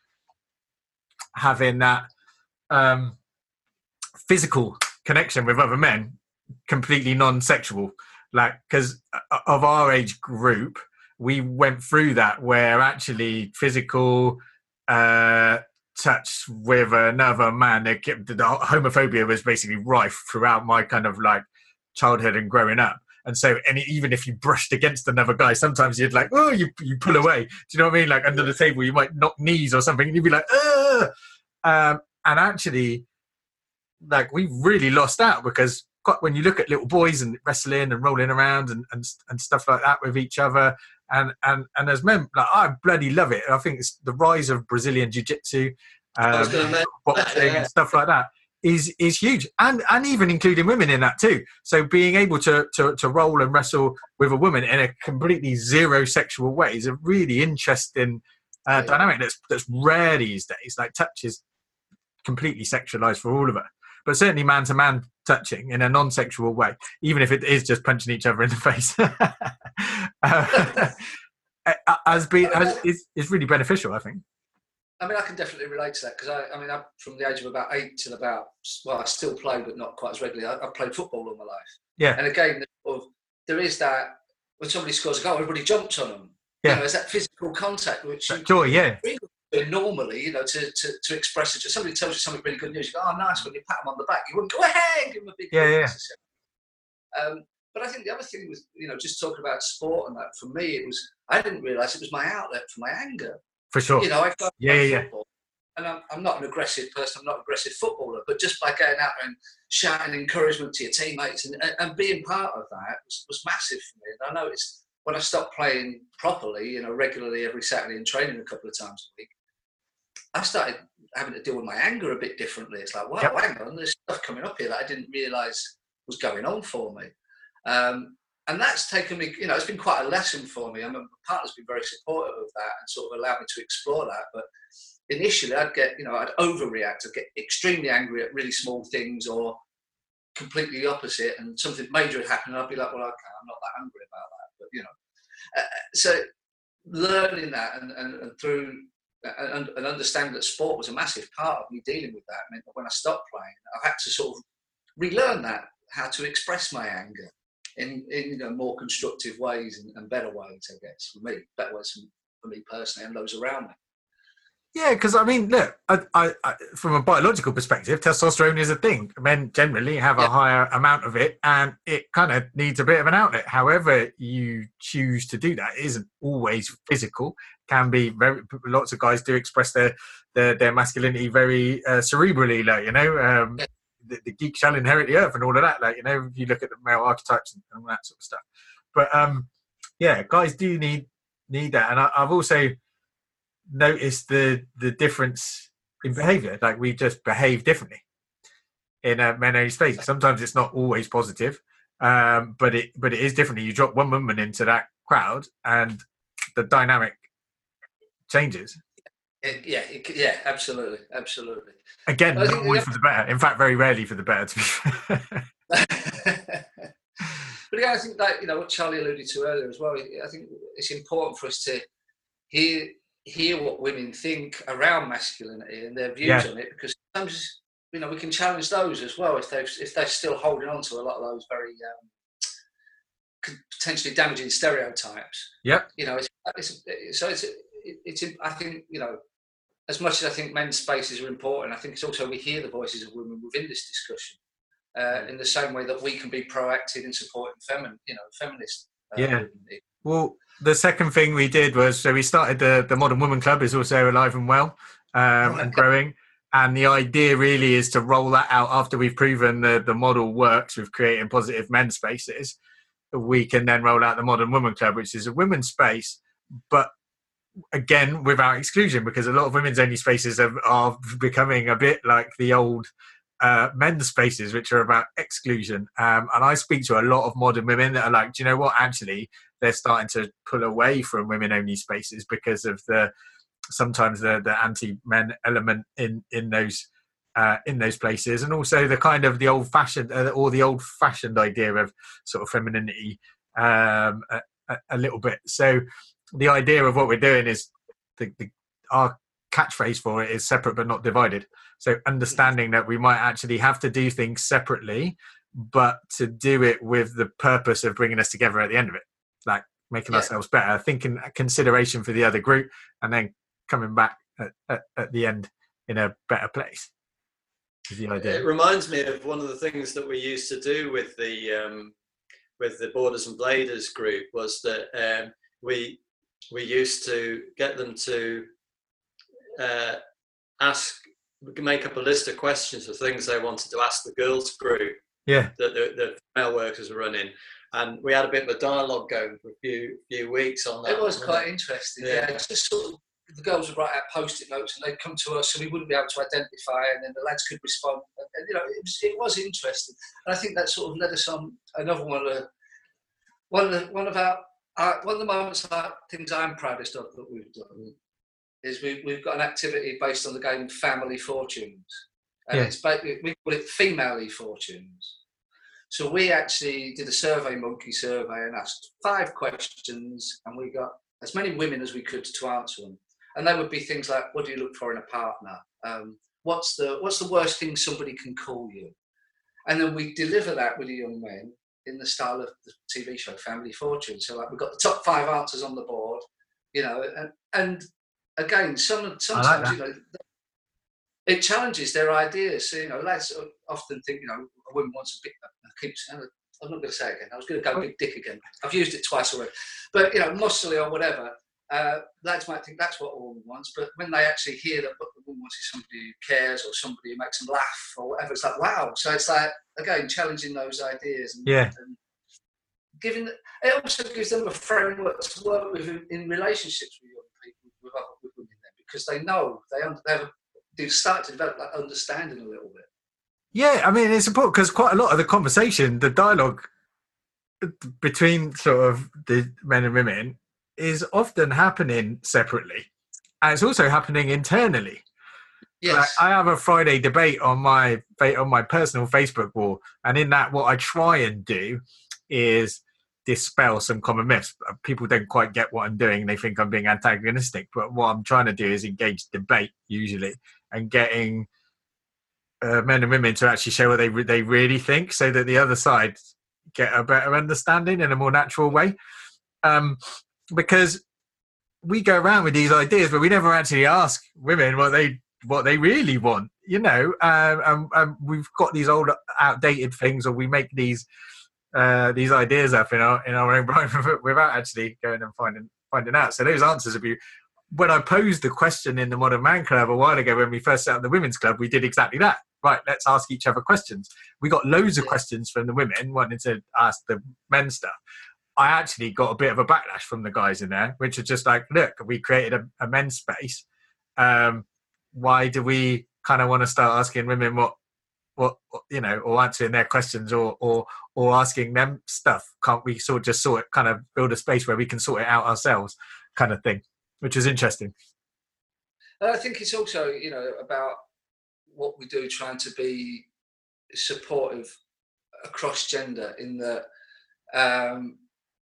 Speaker 2: having that um, physical connection with other men, completely non-sexual. Like, because of our age group, we went through that where actually physical uh touch with another man, the, the homophobia was basically rife throughout my kind of like childhood and growing up. And so, and even if you brushed against another guy, sometimes you'd like, oh, you you pull away. Do you know what I mean? Like under the table, you might knock knees or something, and you'd be like, ugh. Um, and actually, like we really lost out because when you look at little boys and wrestling and rolling around and, and and stuff like that with each other, and and and as men, like I bloody love it. I think it's the rise of Brazilian jiu-jitsu, um, boxing
Speaker 3: yeah.
Speaker 2: and stuff like that is is huge, and and even including women in that too. So being able to to to roll and wrestle with a woman in a completely zero sexual way is a really interesting uh,
Speaker 3: yeah.
Speaker 2: dynamic that's that's rare these days. Like touch is completely sexualized for all of us. But certainly man-to-man touching in a non-sexual way, even if it is just punching each other in the face, uh, has been has, is, is really beneficial, I think.
Speaker 4: I mean, I can definitely relate to that because I, I mean, I'm from the age of about eight till about, well, I still play, but not quite as regularly. I, I've played football all my life.
Speaker 2: Yeah.
Speaker 4: And again, sort of, there is that when somebody scores a goal, everybody jumps on them.
Speaker 2: Yeah.
Speaker 4: You know, there's that physical contact, which you,
Speaker 2: joy, yeah.
Speaker 4: normally, you know, to, to, to express it. If somebody tells you something really good news, you go, oh, nice, when you pat them on the back, you wouldn't go, hey, give them a big
Speaker 2: yeah, yeah.
Speaker 4: Um, but I think the other thing was, you know, just talking about sport and that, for me, it was, I didn't realise it was my outlet for my anger.
Speaker 2: For sure.
Speaker 4: You know, I play
Speaker 2: yeah, yeah,
Speaker 4: football, and I'm, I'm not an aggressive person, I'm not an aggressive footballer, but just by going out and shouting encouragement to your teammates and, and, and being part of that was, was massive for me. And I noticed when I stopped playing properly, you know, regularly every Saturday and training a couple of times a week, I started having to deal with my anger a bit differently. It's like, wow,
Speaker 2: yep.
Speaker 4: hang on, there's stuff coming up here that I didn't realise was going on for me. Um, and that's taken me, you know, it's been quite a lesson for me. I mean, my partner's been very supportive of that and sort of allowed me to explore that. But initially I'd get, you know, I'd overreact. I'd get extremely angry at really small things or completely the opposite, and something major would happen and I'd be like, well, okay, I'm not that angry about that. But, you know, uh, so learning that and, and, and through and, and understanding that sport was a massive part of me dealing with that meant that when I stopped playing, I had to sort of relearn that, how to express my anger in, in you know, more constructive ways and, and better ways, I guess, for me, better ways for, for me personally and those around me.
Speaker 2: Yeah, because I mean, look, I, I, I, from a biological perspective, testosterone is a thing. Men generally have
Speaker 4: yep.
Speaker 2: a higher amount of it, and it kind of needs a bit of an outlet. However, you choose to do that, it isn't always physical. Can be very. Lots of guys do express their their, their masculinity very uh, cerebrally, like you know, um,
Speaker 4: yeah.
Speaker 2: the, the geek shall inherit the earth and all of that. Like you know, if you look at the male archetypes and all that sort of stuff. But um, yeah, guys do need need that, and I, I've also notice the the difference in behavior. Like we just behave differently in a men only space. Sometimes it's not always positive, um but it but it is differently. You drop one woman into that crowd and the dynamic changes.
Speaker 4: It, yeah it, yeah absolutely absolutely
Speaker 2: again, not always
Speaker 4: have...
Speaker 2: for the better. In fact, very rarely for the better, to be fair.
Speaker 4: But again, I think that, you know, what Charlie alluded to earlier as well, I think it's important for us to hear hear what women think around masculinity and their views yeah. on it, because sometimes, you know, we can challenge those as well if they've if they're still holding on to a lot of those very um, potentially damaging stereotypes.
Speaker 2: Yeah,
Speaker 4: you know, it's, it's so it's it's I think, you know, as much as I think men's spaces are important, I think it's also we hear the voices of women within this discussion uh, in the same way that we can be proactive in supporting feminine, you know, feminist. Uh,
Speaker 2: yeah.
Speaker 4: Women.
Speaker 2: Well, the second thing we did was, so we started the, the Modern Woman Club is also alive and well um, and growing. And the idea really is to roll that out after we've proven the, the model works with creating positive men's spaces. We can then roll out the Modern Woman Club, which is a women's space, but again, without exclusion, because a lot of women's only spaces are, are becoming a bit like the old uh, men's spaces, which are about exclusion. Um, and I speak to a lot of modern women that are like, do you know what, actually, they're starting to pull away from women-only spaces because of the sometimes the, the anti-men element in in those uh, in those places, and also the kind of the old-fashioned uh, or the old-fashioned idea of sort of femininity um, a, a little bit. So the idea of what we're doing is the, the our catchphrase for it is separate but not divided. So understanding that we might actually have to do things separately, but to do it with the purpose of bringing us together at the end of it. Like making yeah. ourselves better, thinking consideration for the other group, and then coming back at, at, at the end in a better place. is the idea.
Speaker 3: It reminds me of one of the things that we used to do with the um, with the Boarders and Bladers group was that um, we we used to get them to uh, ask, we can make up a list of questions of things they wanted to ask the girls group.
Speaker 2: Yeah.
Speaker 3: That the, the female workers were running, and we had a bit of a dialogue going for a few few weeks on that.
Speaker 4: It was quite interesting. Yeah,
Speaker 3: Yeah.
Speaker 4: it's just sort of, the girls would write out post-it notes and they'd come to us, and we wouldn't be able to identify, and then the lads could respond. And, and, you know, it was it was interesting, and I think that sort of led us on another one of the one of the one of our uh, one of the moments, uh, things I'm proudest of that we've done is we we've got an activity based on the game Family Fortunes, and
Speaker 2: Yeah.
Speaker 4: it's ba- we call it Female Fortunes. So we actually did a survey monkey survey and asked five questions, and we got as many women as we could to answer them. And they would be things like, what do you look for in a partner? Um, what's the what's the worst thing somebody can call you? And then we deliver that with the young men in the style of the T V show Family Fortune. So like we've got the top five answers on the board, you know, and, and again, some sometimes
Speaker 2: that.
Speaker 4: you know it challenges their ideas. So, you know, lads often think, you know, a woman wants a big. I keep saying, I'm not going to say it again. I was going to go big dick again. I've used it twice already. But you know, muscly or whatever. Uh, lads might think that's what a woman wants, but when they actually hear that what the woman wants is somebody who cares or somebody who makes them laugh or whatever, it's like, wow. So it's like, again, challenging those ideas and,
Speaker 2: Yeah.
Speaker 4: and giving it also gives them a framework to work with in, in relationships with young people, with other with women, then, because they know they they have, they start to develop that understanding a little bit.
Speaker 2: Yeah, I mean, it's important because quite a lot of the conversation, the dialogue between sort of the men and women is often happening separately, and it's also happening internally.
Speaker 4: Yes.
Speaker 2: Like, I have a Friday debate on my on my personal Facebook wall, and in that, what I try and do is dispel some common myths. People don't quite get what I'm doing; they think I'm being antagonistic. But what I'm trying to do is engage debate, usually, and getting uh, men and women to actually show what they re- they really think, so that the other side get a better understanding in a more natural way. Um, because we go around with these ideas, but we never actually ask women what they what they really want, you know. Um, and, and we've got these old, outdated things, or we make these uh, these ideas up in our in our own brain without actually going and finding finding out. So those answers would be. When I posed the question in the Modern Man Club a while ago, when we first set up the women's club, we did exactly that. Right, let's ask each other questions. We got loads of questions from the women wanting to ask the men stuff. I actually got a bit of a backlash from the guys in there, which are just like, look, we created a, a men's space. Um, why do we kind of want to start asking women what, what you know, or answering their questions, or or or asking them stuff? Can't we sort of just sort it, kind of build a space where we can sort it out ourselves, kind of thing, which is interesting.
Speaker 4: I think it's also, you know, about what we do, trying to be supportive across gender. In that, um,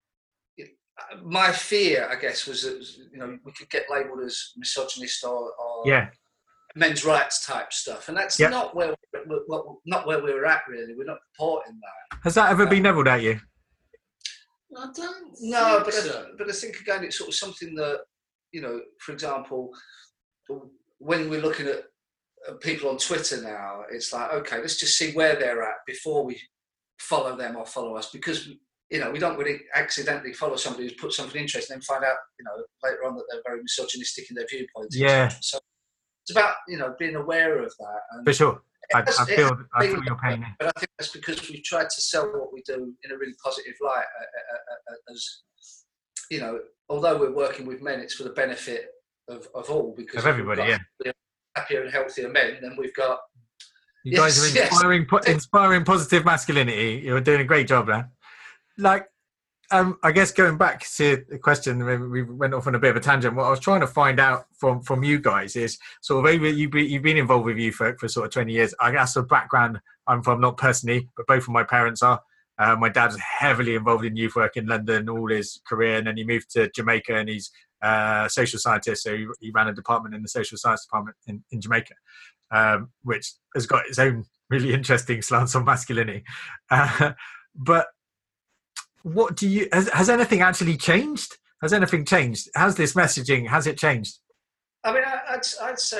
Speaker 4: my fear, I guess, was that, you know, we could get labelled as misogynist or, or
Speaker 2: yeah.
Speaker 4: men's rights type stuff, and that's
Speaker 2: yep.
Speaker 4: not where we're, not where we're at. Really, we're not supporting that.
Speaker 2: Has that ever um, been levelled at you?
Speaker 3: I don't.
Speaker 4: No, but
Speaker 3: so.
Speaker 4: I, but I think again, it's sort of something that, you know, for example, when we're looking at people on Twitter now, it's like, okay, let's just see where they're at before we follow them or follow us, because, you know, we don't really accidentally follow somebody who's put something interesting and find out, you know, later on that they're very misogynistic in their viewpoints.
Speaker 2: Yeah.
Speaker 4: So it's about, you know, being aware of that. And
Speaker 2: for sure. I, I feel, I feel
Speaker 4: been,
Speaker 2: your pain.
Speaker 4: But I think that's because we've tried to sell what we do in a really positive light. Uh, uh, uh, as, you know, although we're working with men, it's for the benefit of, of all. Because
Speaker 2: of everybody, yeah.
Speaker 4: Happier and healthier men, then we've got.
Speaker 2: You guys yes, are inspiring, yes. po- inspiring positive masculinity. You're doing a great job there. Like, um, I guess going back to the question, we went off on a bit of a tangent. What I was trying to find out from, from you guys is sort of, you've been, you've been involved with youth for, for sort of twenty years. I guess the background I'm from, not personally, but both of my parents are. Uh, my dad's heavily involved in youth work in London all his career, and then he moved to Jamaica, and he's a social scientist, so he, he ran a department in the social science department in, in Jamaica, um, which has got its own really interesting slants on masculinity. Uh, but what do you, has, has anything actually changed? Has anything changed? Has this messaging, has it changed?
Speaker 4: I mean, I, I'd, I'd say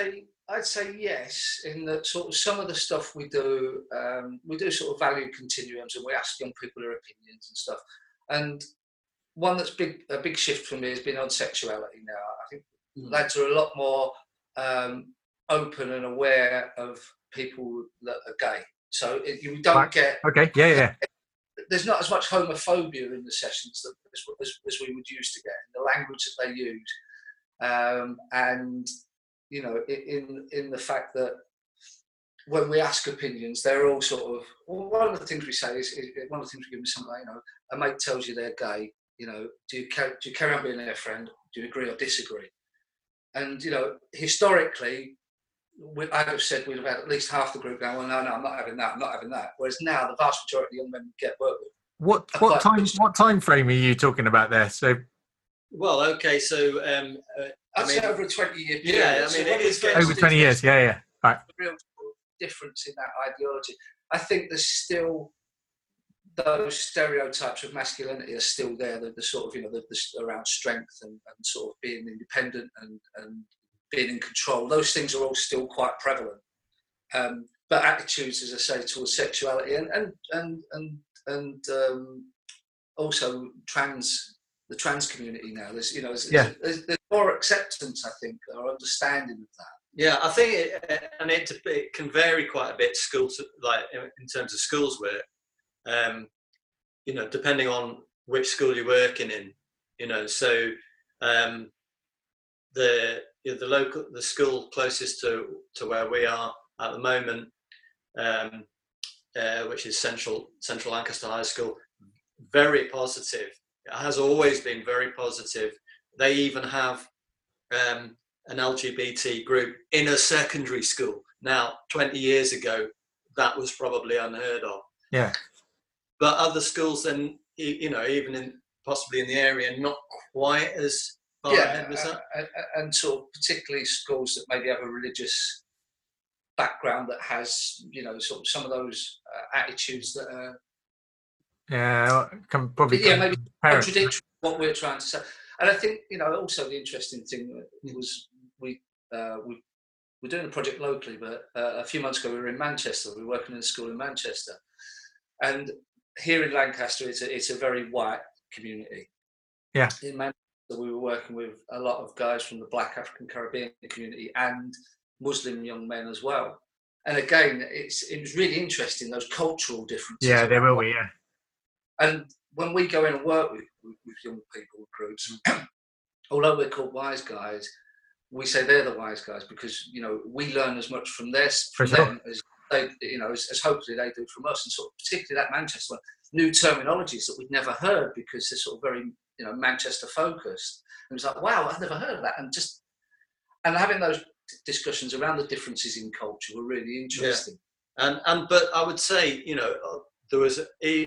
Speaker 4: I'd say yes, in that sort of some of the stuff we do, um, we do sort of value continuums, and we ask young people their opinions and stuff. And one that's big, a big shift for me has been on sexuality now. I think mm. lads are a lot more um, open and aware of people that are gay. So it, you don't right. get...
Speaker 2: Okay, yeah, yeah.
Speaker 4: There's not as much homophobia in the sessions that, as, as, as we would used to get, in the language that they use. Um, and, you know, in in the fact that when we ask opinions, they're all sort of... Well, one of the things we say is, is one of the things we give them is something like, you know, a mate tells you they're gay, you know, do you, carry, do you carry on being their friend? Do you agree or disagree? And, you know, historically, we, I'd have said we'd have had at least half the group going, well, no, no, I'm not having that, I'm not having that. Whereas now, the vast majority of young men we get work with.
Speaker 2: What what time rich. what time frame are you talking about there? So,
Speaker 3: well, okay, so um, uh,
Speaker 4: I'd
Speaker 3: I mean,
Speaker 4: say over a twenty-year period.
Speaker 3: Yeah, I mean,
Speaker 4: so
Speaker 3: it is
Speaker 2: over twenty years. Yeah, yeah. Right.
Speaker 4: Real difference in that ideology. I think there's still those stereotypes of masculinity are still there. The, the sort of, you know, the, the around strength and, and sort of being independent and, and being in control. Those things are all still quite prevalent. Um, but attitudes, as I say, towards sexuality and and and and, and um, also trans, the trans community now. There's, you know, there's,
Speaker 2: yeah.
Speaker 4: there's, there's more acceptance, I think, or understanding of that.
Speaker 3: Yeah, I think, it, and it, it can vary quite a bit. School, to, like in terms of schools work. Um, you know, depending on which school you're working in, you know, so um, the you know, the local the school closest to, to where we are at the moment, um, uh, which is Central Central Lancaster High School, very positive. It has always been very positive. They even have um, an L G B T group in a secondary school. Now, twenty years ago, that was probably unheard of.
Speaker 2: Yeah.
Speaker 3: But other schools, then, you know, even in possibly in the area, not quite as far
Speaker 4: yeah,
Speaker 3: ahead as that.
Speaker 4: And, and sort of particularly schools that maybe have a religious background that has, you know, sort of some of those uh, attitudes that are...
Speaker 2: Yeah, can probably...
Speaker 4: Yeah, maybe contradictory to what we're trying to say. And I think, you know, also the interesting thing was we, uh, we we're doing a project locally, but uh, a few months ago we were in Manchester. We were working in a school in Manchester. And here in Lancaster, it's a, it's a very white community.
Speaker 2: Yeah.
Speaker 4: In Manchester, we were working with a lot of guys from the Black African Caribbean community and Muslim young men as well. And again, it's it was really interesting, those cultural differences.
Speaker 2: Yeah, there will be, yeah.
Speaker 4: And when we go in and work with, with, with young people groups, although we're called wise guys, we say they're the wise guys because, you know, we learn as much from, their, from
Speaker 2: For sure.
Speaker 4: them as they, you know, as, as hopefully they do from us. And sort of particularly that Manchester, new terminologies that we'd never heard because they're sort of very, you know, Manchester focused. And it's like, wow, I've never heard of that. And just, and having those discussions around the differences in culture were really interesting.
Speaker 3: Yeah. And, and, but I would say, you know, there was a,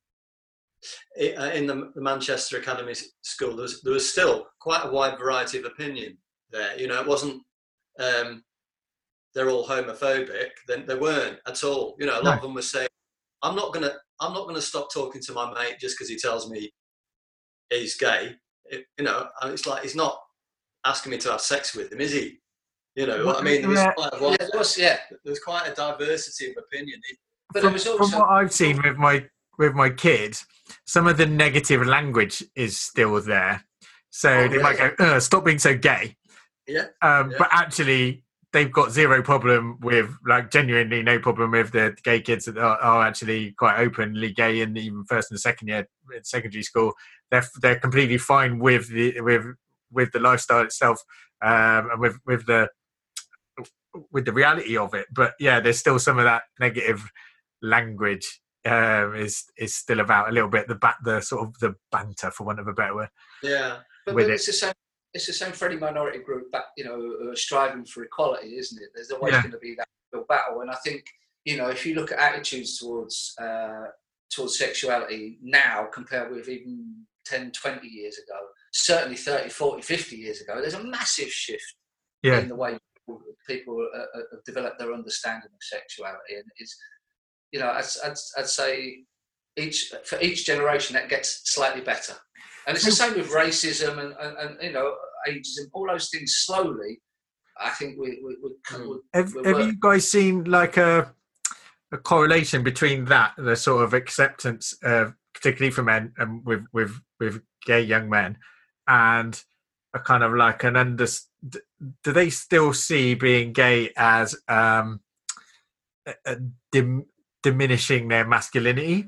Speaker 3: in the Manchester Academy School, there was, there was still quite a wide variety of opinion there. You know, it wasn't, um, they're all homophobic. Then they weren't at all. You know, a lot no. of them were saying, I'm not going to, I'm not going to stop talking to my mate just because he tells me he's gay. It, you know, it's like, he's not asking me to have sex with him, is he? You know what I mean? There was,
Speaker 2: yeah.
Speaker 3: quite a wide,
Speaker 4: yeah, there was, yeah.
Speaker 3: there was quite a diversity of opinion.
Speaker 4: But
Speaker 2: from,
Speaker 4: it was also,
Speaker 2: from what I've seen with my, with my kids, some of the negative language is still there. So
Speaker 3: oh,
Speaker 2: they
Speaker 3: really?
Speaker 2: might go, uh, stop being so gay.
Speaker 3: Yeah.
Speaker 2: Um,
Speaker 3: yeah.
Speaker 2: But actually, they've got zero problem with, like, genuinely no problem with the gay kids that are, are actually quite openly gay in even first and second year in secondary school. They're they're completely fine with the with with the lifestyle itself um, and with with the with the reality of it. But yeah, there's still some of that negative language. Um, is is still about a little bit the ba- the sort of the banter, for want of a better word.
Speaker 3: Yeah,
Speaker 4: but, but it's the same. It's the same for any minority group, that, you know, uh, striving for equality, isn't it? There's always yeah. going to be that real battle, and I think, you know, if you look at attitudes towards uh, towards sexuality now compared with even ten, twenty years ago, certainly thirty, forty, fifty years ago, there's a massive shift
Speaker 2: yeah.
Speaker 4: in the way people, people uh, have developed their understanding of sexuality, and it's, you know, I'd, I'd, I'd say each for each generation that gets slightly better. And it's the same with racism and, and, and, you know, ageism, all those things slowly, I think we we we
Speaker 3: Mm.
Speaker 2: Have,
Speaker 4: we're
Speaker 2: have
Speaker 4: work-
Speaker 2: you guys seen like a a correlation between that, the sort of acceptance, uh, particularly for men and with with with gay young men, and a kind of like an under? Do they still see being gay as um, a, a dim, diminishing their masculinity?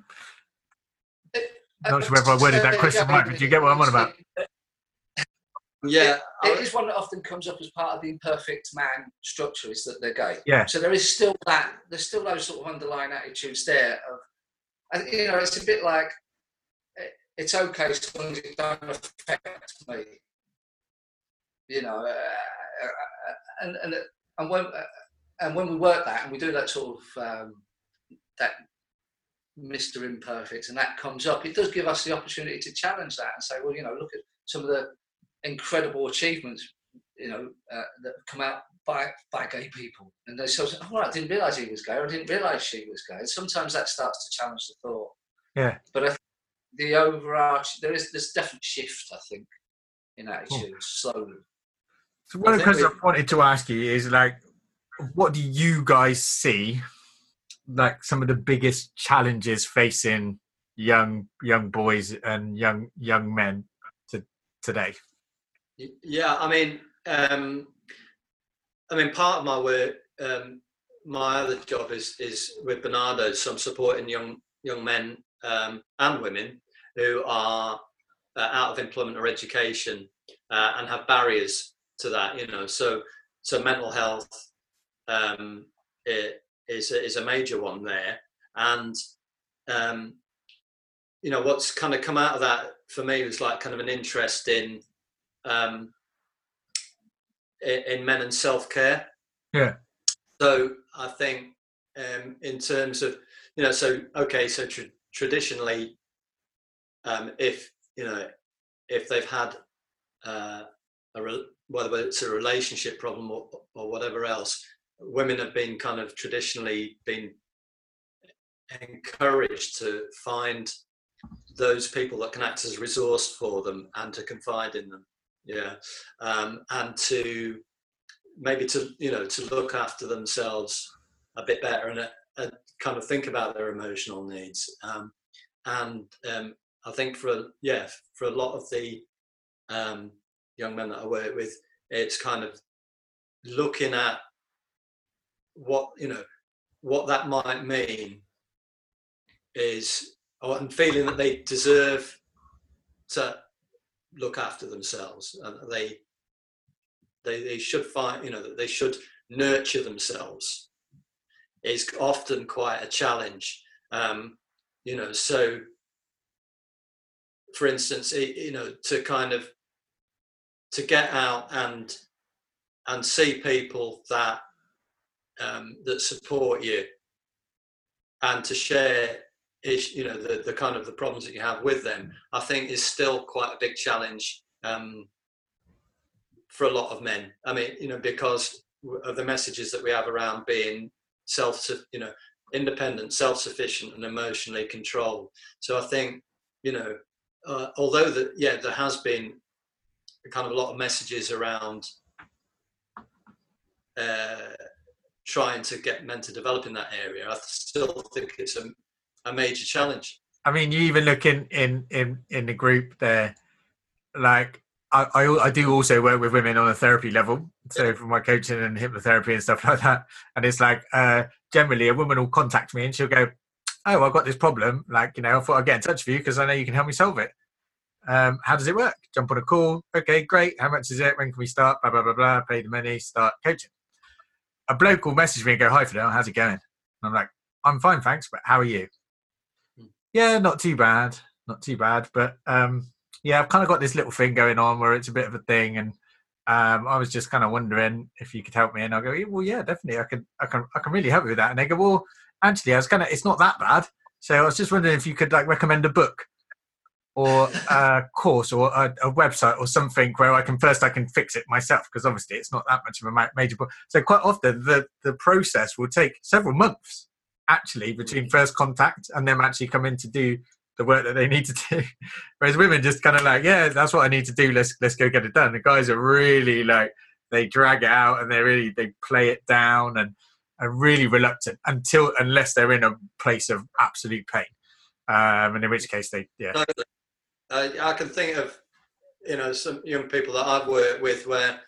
Speaker 2: Not sure whether I worded that question right, but do you get what I'm on about?
Speaker 3: Yeah,
Speaker 4: It is one that often comes up as part of the imperfect man structure, is that they're gay.
Speaker 2: Yeah.
Speaker 4: So there is still that, there's still those sort of underlying attitudes there of, and you know, it's a bit like, it's okay as long as it don't affect me. You know, uh, and, and, and when, and when we work that and we do that sort of, um, that Mister Imperfect, and that comes up, it does give us the opportunity to challenge that and say, well, you know, look at some of the incredible achievements, you know, uh, that have come out by by gay people, and they sort of, oh, I didn't realise he was gay, or I didn't realise she was gay. Sometimes that starts to challenge the thought.
Speaker 2: Yeah.
Speaker 4: But I think the overarching, there is this definite shift, I think, in attitudes slowly.
Speaker 2: So one
Speaker 3: I
Speaker 2: of the
Speaker 3: think
Speaker 2: questions I wanted to ask you is like, what do you guys see like some of the biggest challenges facing young young boys and young young men to today?
Speaker 3: Yeah, I mean, um, I mean, part of my work, um, my other job is is with Bernardo, so I'm supporting young young men um, and women who are uh, out of employment or education uh, and have barriers to that. You know, so so mental health um, it is is a major one there, and um, you know, what's kind of come out of that for me was like kind of an interest in. Um, in, in men and self-care.
Speaker 2: Yeah.
Speaker 3: So I think um, in terms of, you know, so, okay, so tra- traditionally, um, if, you know, if they've had uh, a re- whether it's a relationship problem or, or whatever else, women have been kind of traditionally been encouraged to find those people that can act as a resource for them and to confide in them. Yeah, um, and to maybe to you know to look after themselves a bit better and, uh, and kind of think about their emotional needs. Um, and um, I think for yeah for a lot of the um, young men that I work with, it's kind of looking at what you know what that might mean is, oh, and feeling that they deserve to look after themselves, and they they they should find you know that they should nurture themselves is often quite a challenge. Um, you know, so for instance, it, you know, to kind of to get out and and see people that um, that support you and to share is you know the, the kind of the problems that you have with them, I think is still quite a big challenge um, for a lot of men. I mean, you know, because of the messages that we have around being self, you know, independent, self-sufficient, and emotionally controlled. So I think, you know, uh, although that yeah, there has been kind of a lot of messages around uh, trying to get men to develop in that area, I still think it's a a major challenge.
Speaker 2: I mean, you even look in in in, in the group there, like I, I I do also work with women on a therapy level, so for my coaching and hypnotherapy and stuff like that. And it's like uh, generally a woman will contact me and she'll go, "Oh, I've got this problem. Like, you know, I thought I'd get in touch with you because I know you can help me solve it. Um, how does it work? Jump on a call. Okay, great. How much is it? When can we start? Blah blah blah blah. Pay the money. Start coaching." A bloke will message me and go, "Hi, Fidel. How's it going?" And I'm like, "I'm fine, thanks. But how are you?" Yeah, not too bad, not too bad. But um, yeah, I've kind of got this little thing going on where it's a bit of a thing, and um, I was just kind of wondering if you could help me. And I'll go, yeah, well, yeah, definitely, I can, I can, I can really help you with that. And they go, well, actually, I was kind of, it's not that bad. So I was just wondering if you could like recommend a book or a course or a, a website or something where I can first I can fix it myself, because obviously it's not that much of a major book. So quite often the the process will take several months. Actually, between first contact and them actually come in to do the work that they need to do, whereas women just kind of like, yeah, that's what I need to do. Let's let's go get it done. The guys are really like they drag it out and they really they play it down and are really reluctant until unless they're in a place of absolute pain, um, and in which case they yeah.
Speaker 3: Uh, I can think of you know some young people that I've worked with where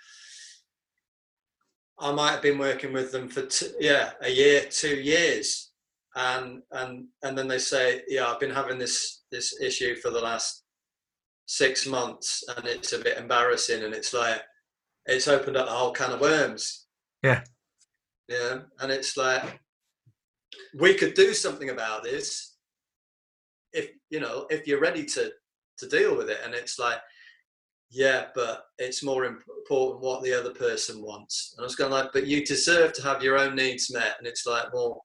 Speaker 3: I might have been working with them for t- yeah a year, two years, and and and then they say, yeah, I've been having this this issue for the last six months, and it's a bit embarrassing, and it's like it's opened up a whole can of worms.
Speaker 2: Yeah,
Speaker 3: yeah, and it's like we could do something about this if you know if you're ready to to deal with it, and it's like. Yeah, but it's more important what the other person wants. And I was going like, but you deserve to have your own needs met. And it's like, well,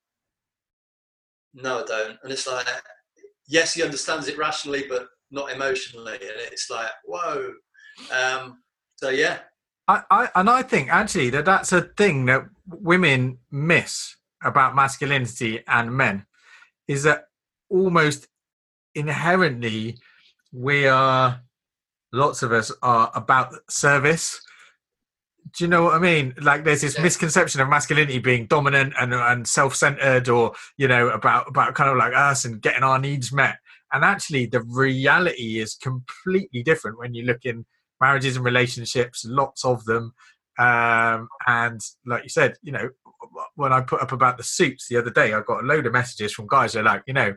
Speaker 3: no, I don't. And it's like, yes, he understands it rationally, but not emotionally. And it's like, whoa. Um, so, yeah.
Speaker 2: I, I and I think actually that that's a thing that women miss about masculinity and men is that almost inherently we are... Lots of us are about service. Do you know what I mean? Like there's this yeah. misconception of masculinity being dominant and, and self-centered or, you know, about, about kind of like us and getting our needs met. And actually the reality is completely different when you look in marriages and relationships, lots of them. Um, and like you said, you know, when I put up about the suits the other day, I got a load of messages from guys who are like, you know,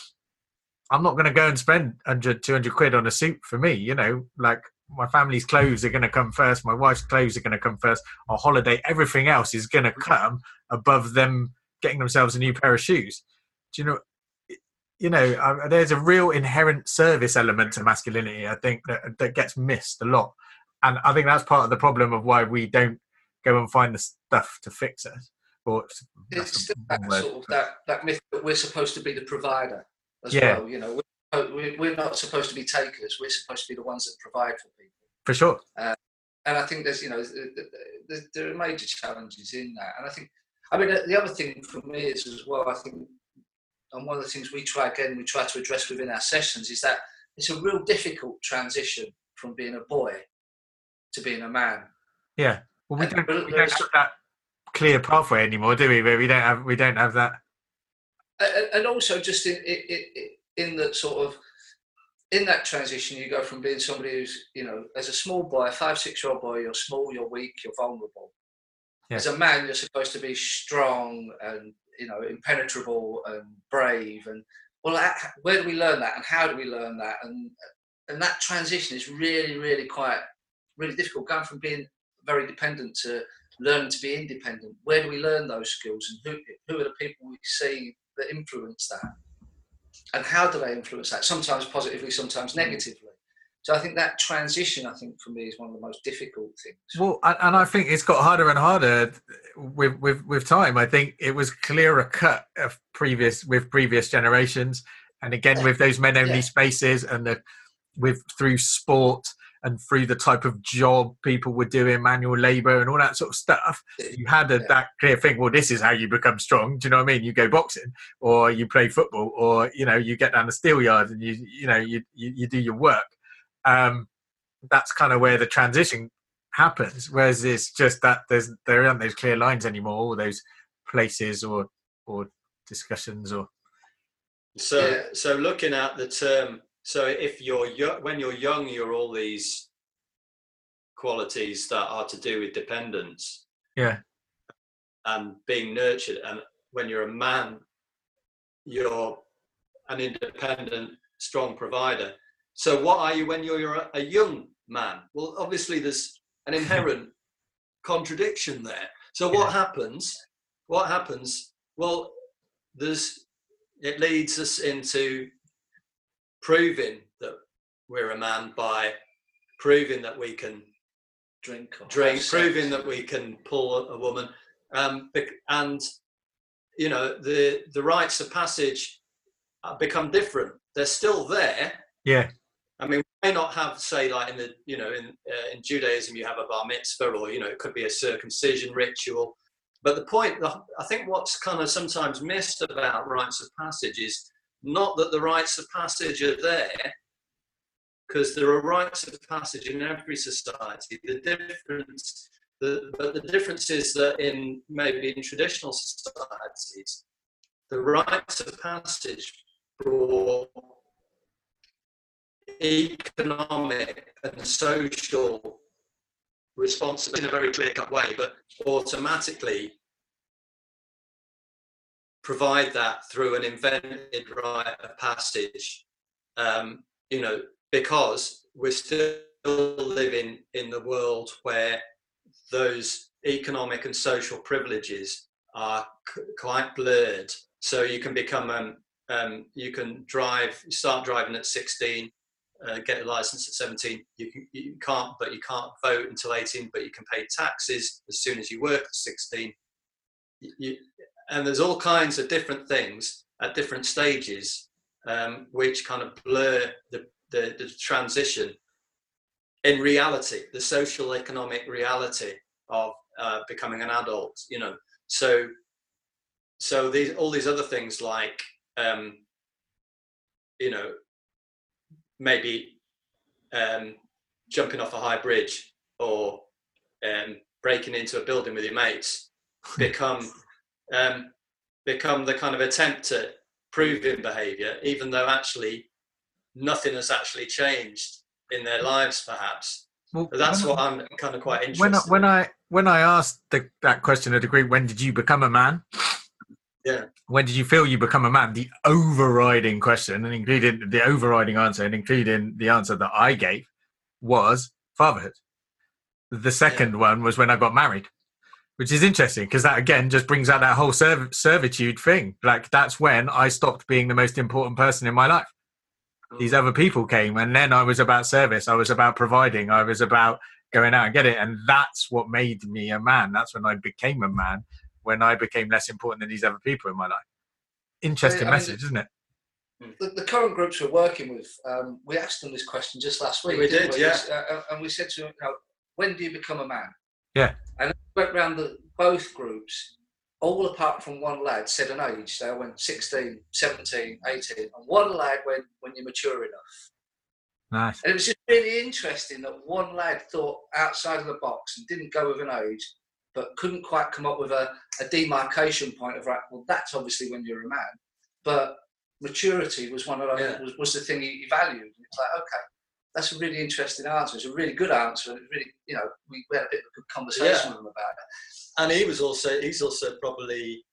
Speaker 2: I'm not going to go and spend one hundred, two hundred quid on a suit for me, you know, like my family's clothes are going to come first. My wife's clothes are going to come first. Our holiday, everything else is going to come above them getting themselves a new pair of shoes. Do you know, you know, uh, there's a real inherent service element to masculinity, I think, that, that gets missed a lot. And I think that's part of the problem of why we don't go and find the stuff to fix us. Or
Speaker 4: it's that, sort of that, that myth that we're supposed to be the provider. As
Speaker 2: yeah.
Speaker 4: well, you know, we're, we're not supposed to be takers. We're supposed to be the ones that provide for people.
Speaker 2: For sure.
Speaker 4: Uh, and I think there's, you know, there, there are major challenges in that. And I think, I mean, the other thing for me is as well, I think, and one of the things we try, again, we try to address within our sessions is that it's a real difficult transition from being a boy to being a man.
Speaker 2: Yeah. Well, we and don't, we don't have that clear pathway anymore, do we? Where we don't have, we don't have that.
Speaker 4: And also just in, in, in that sort of, in that transition, you go from being somebody who's, you know, as a small boy, a five, six-year-old boy, you're small, you're weak, you're vulnerable. Yeah. As a man, you're supposed to be strong and, you know, impenetrable and brave. And, well, where do we learn that and how do we learn that? And and that transition is really, really quite, really difficult, going from being very dependent to learning to be independent. Where do we learn those skills and who who are the people we see that influence that, and how do they influence that? Sometimes positively, sometimes negatively. So I think that transition, I think for me, is one of the most difficult things.
Speaker 2: Well, and I think it's got harder and harder with with with time. I think it was clearer cut of previous with previous generations, and again yeah. with those men only yeah. spaces, and the with through sport. And through the type of job people were doing, manual labour and all that sort of stuff, you had a, yeah. that clear thing, well, this is how you become strong. Do you know what I mean? You go boxing or you play football or, you know, you get down the steel yard and you, you know, you, you, you do your work. Um, that's kind of where the transition happens. Whereas it's just that there's, there aren't those clear lines anymore, all those places or, or discussions or.
Speaker 3: So, yeah. so looking at the term, so if you're young, when you're young, you're all these qualities that are to do with dependence,
Speaker 2: yeah,
Speaker 3: and being nurtured. And when you're a man, you're an independent, strong provider. So what are you when you're a, a young man? Well, obviously there's an inherent contradiction there. So what yeah. happens? What happens? Well, there's it leads us into proving that we're a man by proving that we can
Speaker 4: drink,
Speaker 3: drink, proving that we can pull a woman, um, and you know the the rites of passage become different. They're still there.
Speaker 2: Yeah.
Speaker 3: I mean, we may not have, say, like in the you know in uh, in Judaism you have a bar mitzvah, or you know it could be a circumcision ritual. But the point, I think, what's kind of sometimes missed about rites of passage is not that the rites of passage are there, because there are rites of passage in every society. The difference, the, but the difference is that in maybe in traditional societies, the rites of passage brought economic and social responsibility in a very clear-cut way, but automatically provide that through an invented rite of passage. Um, you know, because we're still living in the world where those economic and social privileges are c- quite blurred. So you can become, um, um, you can drive, start driving at sixteen, uh, get a license at seventeen. You, can, you can't, but you can't vote until eighteen, but you can pay taxes as soon as you work at sixteen. You, and there's all kinds of different things at different stages, um, which kind of blur the, the, the transition in reality, the social economic reality of uh, becoming an adult, you know. So, so these all these other things like, um, you know, maybe um, jumping off a high bridge or um, breaking into a building with your mates become um, become the kind of attempt at proving behaviour, even though actually nothing has actually changed in their lives, perhaps. Well, but that's what I, I'm kind of quite interested
Speaker 2: when I, when
Speaker 3: in.
Speaker 2: I when I asked the, that question at degree, when did you become a man?
Speaker 3: Yeah.
Speaker 2: When did you feel you become a man? The overriding question, and including the overriding answer, and including the answer that I gave, was fatherhood. The second yeah. one was when I got married, which is interesting because that again just brings out that whole serv- servitude thing. Like that's when I stopped being the most important person in my life. These other people came, and then I was about service. I was about providing. I was about going out and get it. And that's what made me a man. That's when I became a man, when I became less important than these other people in my life. Interesting I mean, message, isn't it?
Speaker 4: The, the current groups we're working with, um, we asked them this question just last week.
Speaker 3: We did,
Speaker 4: we?
Speaker 3: yeah.
Speaker 4: Uh, and we said to them, you know, when do you become a man?
Speaker 2: Yeah.
Speaker 4: And we went around the, both groups. All apart from one lad said an age. They went sixteen, seventeen, eighteen. And one lad went when you're mature enough.
Speaker 2: Nice.
Speaker 4: And it was just really interesting that one lad thought outside of the box and didn't go with an age, but couldn't quite come up with a, a demarcation point of, right, well, that's obviously when you're a man. But maturity was one of those, yeah. was, was the thing he, he valued. And it's like, okay, that's a really interesting answer. It's a really good answer. And it really, you know, we, we had a bit of a good conversation yeah. with him about it.
Speaker 3: And he was also, he's also probably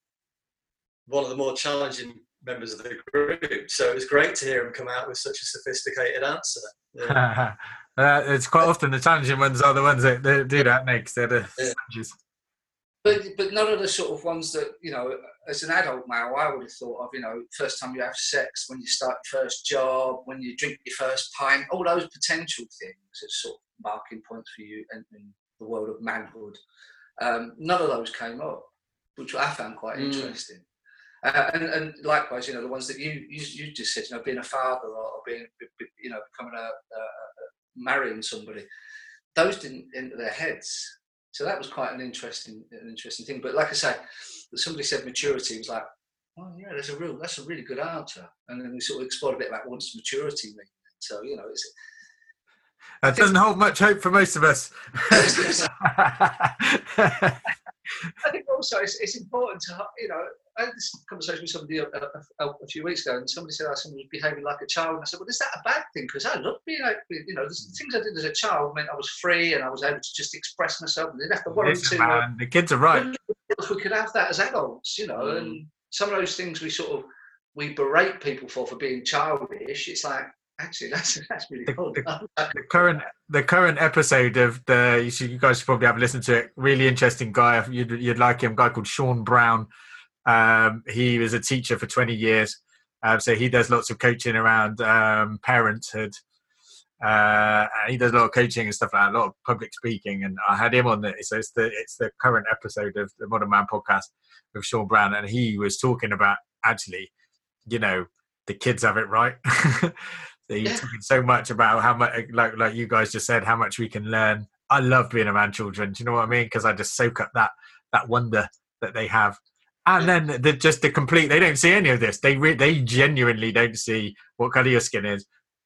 Speaker 3: one of the more challenging members of the group. So it was great to hear him come out with such a sophisticated answer. Yeah.
Speaker 2: uh, it's quite often the challenging ones are the ones that they do that next. They're the
Speaker 3: yeah.
Speaker 2: sponges.
Speaker 4: But, but none of the sort of ones that, you know, as an adult male, I would have thought of, you know, first time you have sex, when you start your first job, when you drink your first pint, all those potential things as sort of marking points for you in, in the world of manhood. Um, none of those came up, which I found quite mm. interesting. Uh, and, and likewise, you know, the ones that you you, you just said, you know, being a father or, or being, you know, becoming a, a, a marrying somebody, those didn't enter their heads. So that was quite an interesting, an interesting thing. But like I say, somebody said maturity. It was like, oh yeah, that's a real, that's a really good answer. And then we sort of explored a bit about what does maturity mean. So you know, it's.
Speaker 2: That doesn't hold much hope for most of us.
Speaker 4: I think also it's, it's important to, you know, I had this conversation with somebody a, a, a few weeks ago, and somebody said, oh, somebody was behaving like a child. And I said, well, is that a bad thing? Because I love being like, you know, the things I did as a child meant I was free and I was able to just express myself and didn't have to worry
Speaker 2: Listen,
Speaker 4: too
Speaker 2: man, the kids are right.
Speaker 4: If we could have that as adults, you know, mm. and some of those things we sort of, we berate people for, for being childish. It's like, actually, that's that's really
Speaker 2: the,
Speaker 4: cool.
Speaker 2: The, the current the current episode of the you, should, you guys should probably have listened to it. Really interesting guy. You'd you'd like him. A guy called Sean Brown. Um, he was a teacher for twenty years, uh, so he does lots of coaching around um, parenthood. Uh, and he does a lot of coaching and stuff like that, a lot of public speaking. And I had him on the so it's the it's the current episode of the Modern Man podcast with Sean Brown, and he was talking about actually, you know, the kids have it right. So you're talking so much about how much, like like you guys just said, how much we can learn. I love being around children. Do you know what I mean? Because I just soak up that that wonder that they have, and then the, just the complete. They don't see any of this. They re, they genuinely don't see what colour your skin is, what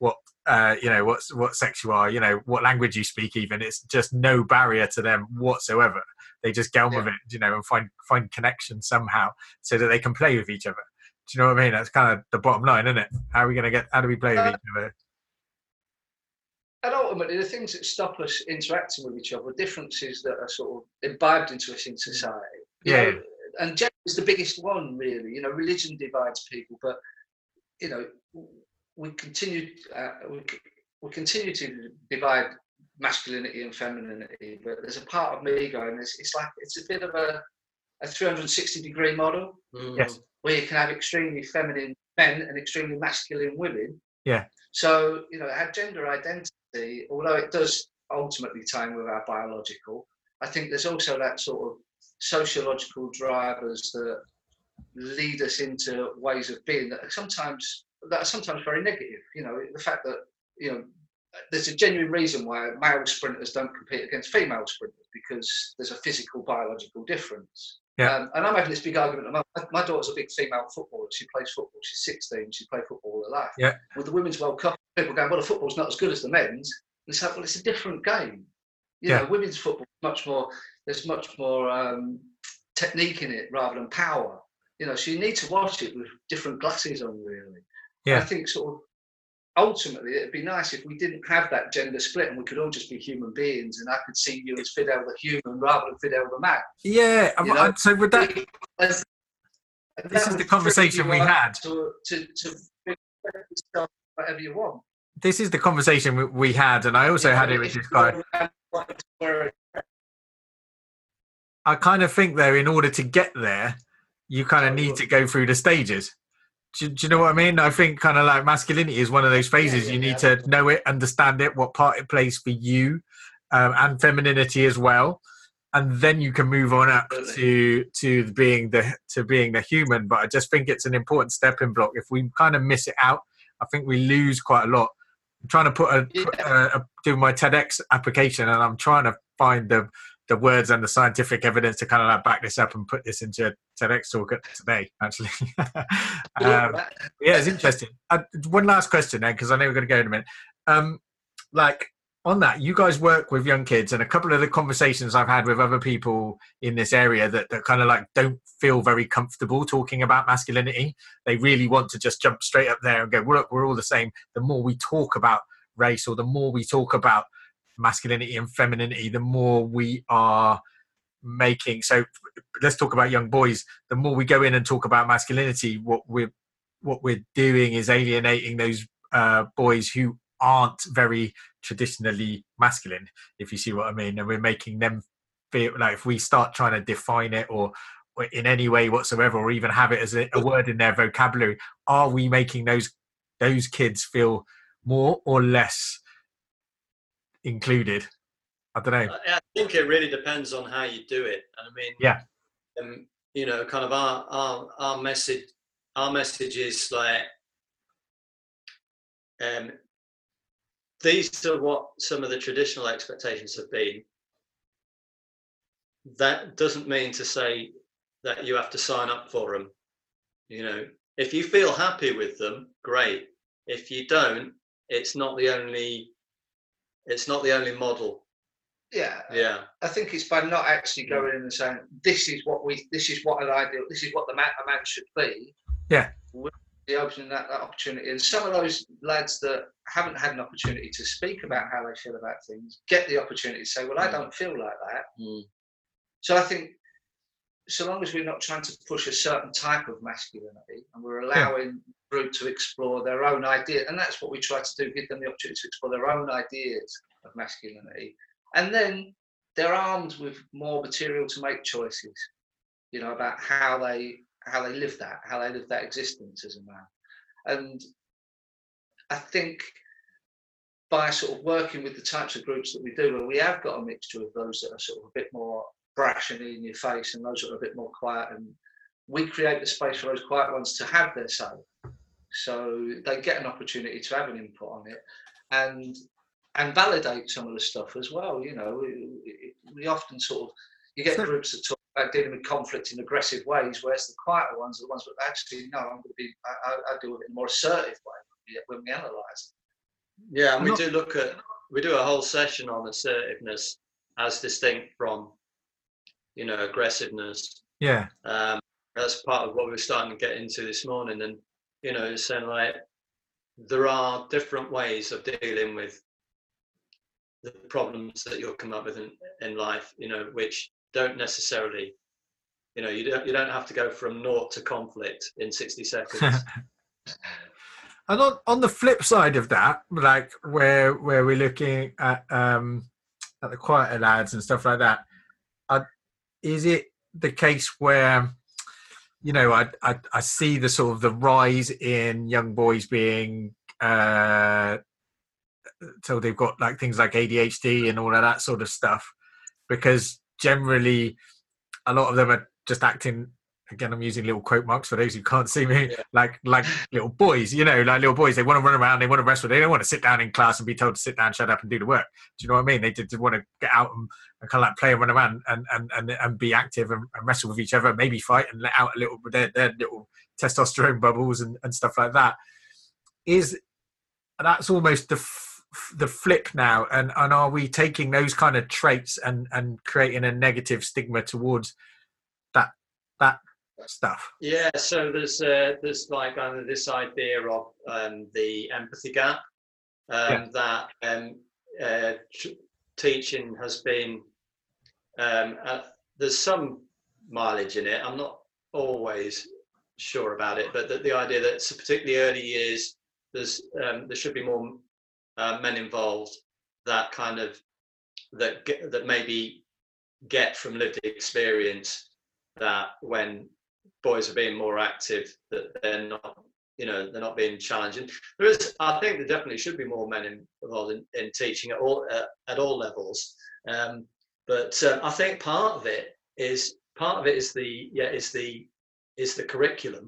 Speaker 2: uh, you know, what's what sex you are, you know, what language you speak. Even it's just no barrier to them whatsoever. They just get on yeah. with it, you know, and find find connection somehow so that they can play with each other. Do you know what I mean? That's kind of the bottom line, isn't it? How are we going to get? How do we play with uh, each other?
Speaker 4: And ultimately, the things that stop us interacting with each other are differences that are sort of imbibed into us in society. You
Speaker 2: yeah.
Speaker 4: know, and gender is the biggest one, really. You know, religion divides people, but you know, we continue uh, we, we continue to divide masculinity and femininity. But there's a part of me going, it's, it's like it's a bit of a, a three hundred sixty degree model.
Speaker 2: Mm. Yes.
Speaker 4: Where you can have extremely feminine men and extremely masculine women.
Speaker 2: Yeah.
Speaker 4: So you know, our gender identity, although it does ultimately tie in with our biological, I think there's also that sort of sociological drivers that lead us into ways of being that are sometimes that are sometimes very negative. You know, the fact that you know there's a genuine reason why male sprinters don't compete against female sprinters because there's a physical biological difference.
Speaker 2: Yeah.
Speaker 4: Um, and I'm having this big argument. My, my daughter's a big female footballer. She plays football. She's sixteen. She's played football all her life.
Speaker 2: Yeah.
Speaker 4: With the Women's World Cup, people going, well, the football's not as good as the men's. And it's like, well, it's a different game. You
Speaker 2: yeah.
Speaker 4: know, women's football is much more, there's much more um, technique in it rather than power. You know, so you need to watch it with different glasses on, really.
Speaker 2: Yeah.
Speaker 4: I think sort of ultimately it'd be nice if we didn't have that gender split and we could all just be human beings and I could see you as Fidel the human rather than Fidel the man.
Speaker 2: Yeah.
Speaker 4: You know?
Speaker 2: So with that,
Speaker 4: As,
Speaker 2: this is the conversation we had.
Speaker 4: To, to, to yourself whatever you want.
Speaker 2: This is the conversation we had, and I also yeah, had it with this guy. I kind of think, though, in order to get there, you kind of need to go through the stages. Do, do you know what I mean? I think kind of like masculinity is one of those phases. Yeah, yeah, you need yeah. to know it, understand it, what part it plays for you, um, and femininity as well. And then you can move on up to to being the to being the human. But I just think it's an important stepping block. If we kind of miss it out, I think we lose quite a lot. I'm trying to put a, yeah. a, a do my TEDx application, and I'm trying to find the the words and the scientific evidence to kind of like back this up and put this into a TEDx talk today. Actually, um, yeah, it's interesting. Uh, one last question then, because I know we're going to go in a minute. Um, like. On that, you guys work with young kids, and a couple of the conversations I've had with other people in this area that, that kind of like don't feel very comfortable talking about masculinity. They really want to just jump straight up there and go, well, look, we're all the same. The more we talk about race, or the more we talk about masculinity and femininity, the more we are making. So let's talk about young boys. The more we go in and talk about masculinity, what we're what we're doing is alienating those uh, boys who aren't very traditionally masculine, if you see what I mean, and we're making them feel like, if we start trying to define it or, or in any way whatsoever, or even have it as a, a word in their vocabulary, are we making those those kids feel more or less included? I don't know.
Speaker 3: I think it really depends on how you do it. And I mean,
Speaker 2: yeah,
Speaker 3: um, you know, kind of our our our message our message is like, um. these are what some of the traditional expectations have been. That doesn't mean to say that you have to sign up for them. You know, if you feel happy with them, great. If you don't, it's not the only, it's not the only model.
Speaker 4: Yeah.
Speaker 3: Yeah.
Speaker 4: I think it's by not actually going in and saying, this is what we, this is what an ideal, this is what the man, a man should be.
Speaker 2: Yeah.
Speaker 4: The opening that, that opportunity, and some of those lads that haven't had an opportunity to speak about how they feel about things get the opportunity to say, well, I don't feel like that.
Speaker 3: Mm.
Speaker 4: So I think so long as we're not trying to push a certain type of masculinity, and we're allowing yeah. the group to explore their own idea, and that's what we try to do, give them the opportunity to explore their own ideas of masculinity, and then they're armed with more material to make choices, you know, about how they how they live that, how they live that existence as a man. And I think by sort of working with the types of groups that we do, where we have got a mixture of those that are sort of a bit more brash and in your face, and those that are a bit more quiet, and we create the space for those quiet ones to have their say. So they get an opportunity to have an input on it, and and validate some of the stuff as well. You know, we, we often sort of, you get groups that talk about dealing with conflict in aggressive ways, whereas the quieter ones are the ones that actually, no, I'm going to be, I, I deal with it in a more assertive way when we analyse it.
Speaker 3: Yeah, and we
Speaker 2: Not-
Speaker 3: do look at we do a whole session on assertiveness as distinct from, you know, aggressiveness.
Speaker 2: Yeah.
Speaker 3: Um, that's part of what we're starting to get into this morning, and you know, saying like there are different ways of dealing with the problems that you'll come up with in, in life, you know, which don't necessarily, you know, you don't you don't have to go from naught to conflict in sixty seconds.
Speaker 2: And on, on the flip side of that, like where where we're looking at um, at the quieter lads and stuff like that, uh, is it the case where, you know, I, I I see the sort of the rise in young boys being uh, so they've got like things like A D H D and all of that sort of stuff, because generally a lot of them are just acting. Again, I'm using little quote marks for those who can't see me.
Speaker 3: Yeah.
Speaker 2: Like, like little boys, you know, like little boys. They want to run around. They want to wrestle. They don't want to sit down in class and be told to sit down, shut up, and do the work. Do you know what I mean? They just want to get out and, and kind of like play and run around and and and, and be active and, and wrestle with each other. Maybe fight and let out a little their, their little testosterone bubbles and, and stuff like that. Is that's almost the f- the flip now? And and are we taking those kind of traits and and creating a negative stigma towards that that stuff?
Speaker 3: Yeah, so there's uh, there's like kind of this idea of um, the empathy gap, um,
Speaker 2: Yeah.
Speaker 3: that um, uh, t- teaching has been. Um, uh, there's some mileage in it. I'm not always sure about it, but the, the idea that so particularly early years, there's um, there should be more uh, men involved that kind of that get, that maybe get from lived experience that when boys are being more active, that they're not, you know, they're not being challenging. There is, I think, there definitely should be more men involved in, in teaching at all uh, at all levels. Um, but um, I think part of it is part of it is the yeah is the is the curriculum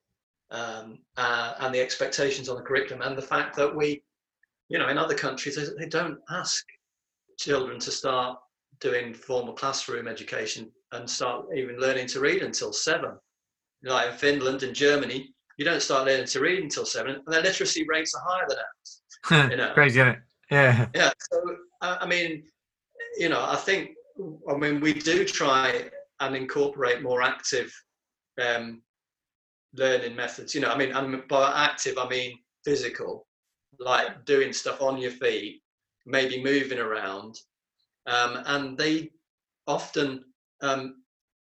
Speaker 3: um, uh, and the expectations on the curriculum, and the fact that we, you know, in other countries they, they don't ask children to start doing formal classroom education and start even learning to read until seven. Like in Finland and Germany, you don't start learning to read until seven, and their literacy rates are higher than ours. You know?
Speaker 2: Crazy, isn't it? Yeah.
Speaker 3: Yeah. So I mean, you know, I think, I mean, we do try and incorporate more active um, learning methods. You know, I mean, and by active, I mean physical, like doing stuff on your feet, maybe moving around, um, and they often. Um,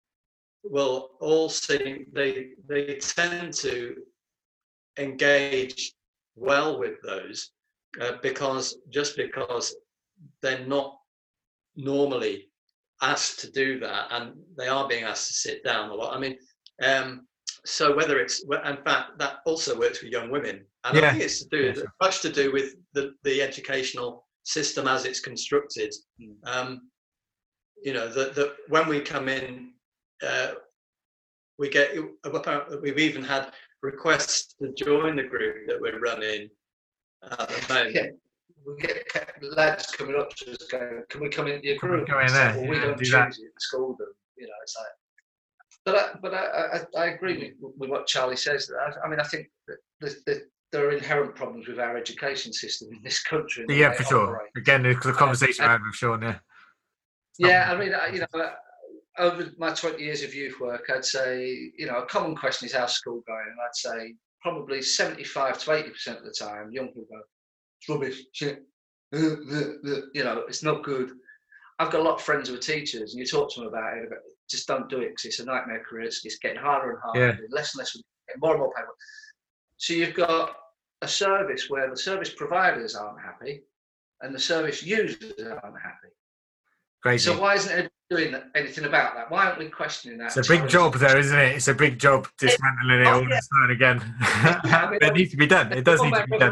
Speaker 3: will all seem they they tend to engage well with those uh, because just because they're not normally asked to do that, and they are being asked to sit down a lot. I mean, um, so whether it's in fact that also works with young women, and
Speaker 2: Yeah.
Speaker 3: I think it's to do
Speaker 2: Yeah, sure.
Speaker 3: much to do with the the educational system as it's constructed. Um, you know, that that when we come in. Uh, we get we've even had requests to join the group that we're running at the moment.
Speaker 4: Yeah. We get lads coming up to us going, "Can we come into your
Speaker 2: Can we
Speaker 4: group?"
Speaker 2: go in
Speaker 4: It's
Speaker 2: there?
Speaker 4: like, well, we
Speaker 2: Yeah,
Speaker 4: don't
Speaker 2: do
Speaker 4: choose
Speaker 2: that.
Speaker 4: it, the school do. You know, it's like. But I, but I, I, I agree with, with what Charlie says. I, I mean, I think that the, the, there are inherent problems with our education system in this country. and the
Speaker 2: Yeah,
Speaker 4: way
Speaker 2: for
Speaker 4: it
Speaker 2: sure.
Speaker 4: operates.
Speaker 2: Again, the the conversation I had with Sean. Yeah.
Speaker 4: Yeah, I mean, I- you know, over my twenty years of youth work, I'd say, you know, a common question is how's school going? And I'd say probably seventy-five to eighty percent of the time, young people go, it's rubbish, shit, uh, uh, uh, you know, it's not good. I've got a lot of friends who are teachers, and you talk to them about it, but just don't do it because it's a nightmare career. It's, it's getting harder and harder,
Speaker 2: Yeah.
Speaker 4: less and less, getting more and more painful. So you've got a service where the service providers aren't happy and the service users aren't happy.
Speaker 2: Crazy.
Speaker 4: So why isn't anybody doing anything about that? Why aren't we questioning that?
Speaker 2: It's a big job, though, isn't it? It's a big job dismantling it
Speaker 4: Oh,
Speaker 2: all
Speaker 4: yeah.
Speaker 2: and starting again.
Speaker 4: I mean,
Speaker 2: But it needs to be done. It does need to be done.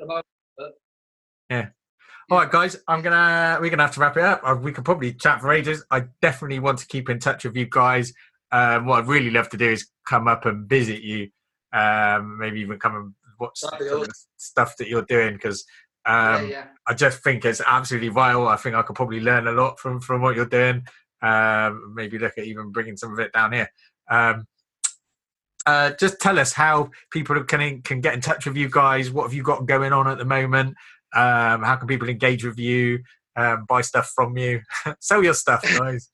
Speaker 2: Yeah. All right, guys. I'm gonna. We're gonna have to wrap it up. Uh, We could probably chat for ages. I definitely want to keep in touch with you guys. Um, what I'd really love to do is come up and visit you. Um, maybe even come and watch some
Speaker 3: That'd be
Speaker 2: of the
Speaker 3: awesome.
Speaker 2: stuff that you're doing, because
Speaker 4: Yeah,
Speaker 2: um,
Speaker 4: yeah.
Speaker 2: I just think it's absolutely vital. I think I could probably learn a lot from, from what you're doing. Um, maybe look at even bringing some of it down here. Um, uh, just tell us how people can can get in touch with you guys. What have you got going on at the moment? Um, how can people engage with you, um, buy stuff from you, sell your stuff, guys?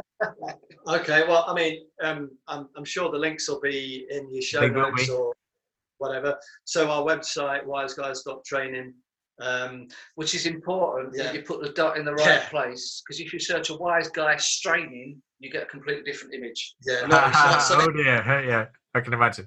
Speaker 3: Okay, well, I mean, um, I'm, I'm sure the links will be in your show
Speaker 2: They will
Speaker 3: notes
Speaker 2: be.
Speaker 3: or whatever. So our website, wise guys dot training, um,
Speaker 4: Which is important
Speaker 3: Yeah.
Speaker 4: that you put the dot in the right
Speaker 3: Yeah.
Speaker 4: place, because if you search a wise guy straining, you get a completely different image.
Speaker 3: yeah,
Speaker 2: Ah,
Speaker 3: no, so- so-
Speaker 2: oh dear, yeah, I can imagine.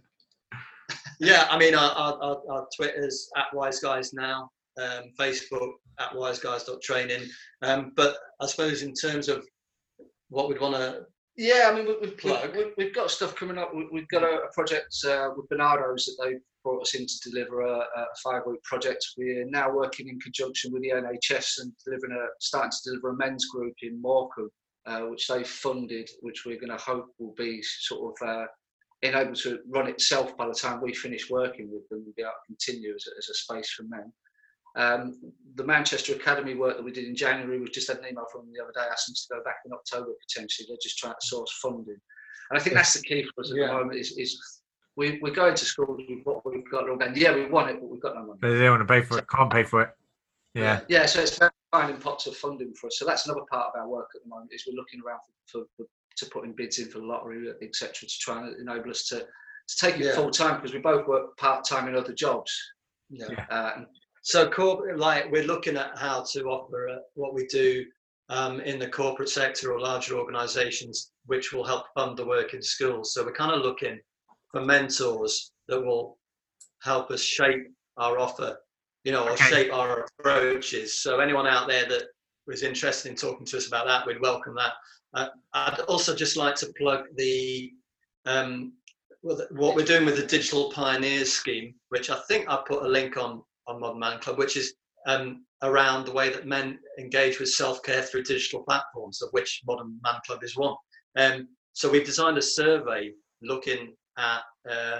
Speaker 3: yeah. I mean, our, our, our, our Twitter's at wise guys now, um, Facebook at wise guys dot training. Um, but I suppose in terms of what we'd want to
Speaker 4: Yeah, I mean, we- we've,
Speaker 3: Plug.
Speaker 4: we've, we've got stuff coming up. We- We've got a, a project uh, with Bernardo's that they brought us in to deliver a, a five-week project. We're now working in conjunction with the N H S and delivering a starting to deliver a men's group in Morecambe, uh, which they funded, which we're going to hope will be sort of uh, enabled to run itself by the time we finish working with them. We'll be able to continue as a, as a space for men. Um, the Manchester Academy work that we did in January, we just had an email from them the other day asking us to go back in October potentially. They're just trying to source funding. And I think that's the key for us at
Speaker 3: Yeah.
Speaker 4: the moment is, is we, we're going to schools with what we've got. And yeah, we want it, but we've got no money.
Speaker 2: But they don't want to pay for it, can't pay for it. Yeah.
Speaker 4: Yeah, so it's about finding pots of funding for us. So that's another part of our work at the moment is we're looking around for, for, for to put in bids in for the lottery, et cetera, to try and enable us to, to take it
Speaker 3: Yeah.
Speaker 4: full time, because we both work part time in other jobs.
Speaker 3: Yeah.
Speaker 2: Yeah.
Speaker 4: Uh, and
Speaker 3: So, corporate, like we're looking at how to offer uh, what we do um, in the corporate sector or larger organisations, which will help fund the work in schools. So we're kind of looking for mentors that will help us shape our offer, you know, or
Speaker 2: Okay.
Speaker 3: shape our approaches. So anyone out there that was interested in talking to us about that, we'd welcome that. Uh, I'd also just like to plug the um, well, the- what we're doing with the Digital Pioneers scheme, which I think I put a link on on Modern Man Club, which is um, around the way that men engage with self-care through digital platforms, of which Modern Man Club is one. Um, so we've designed a survey looking at uh,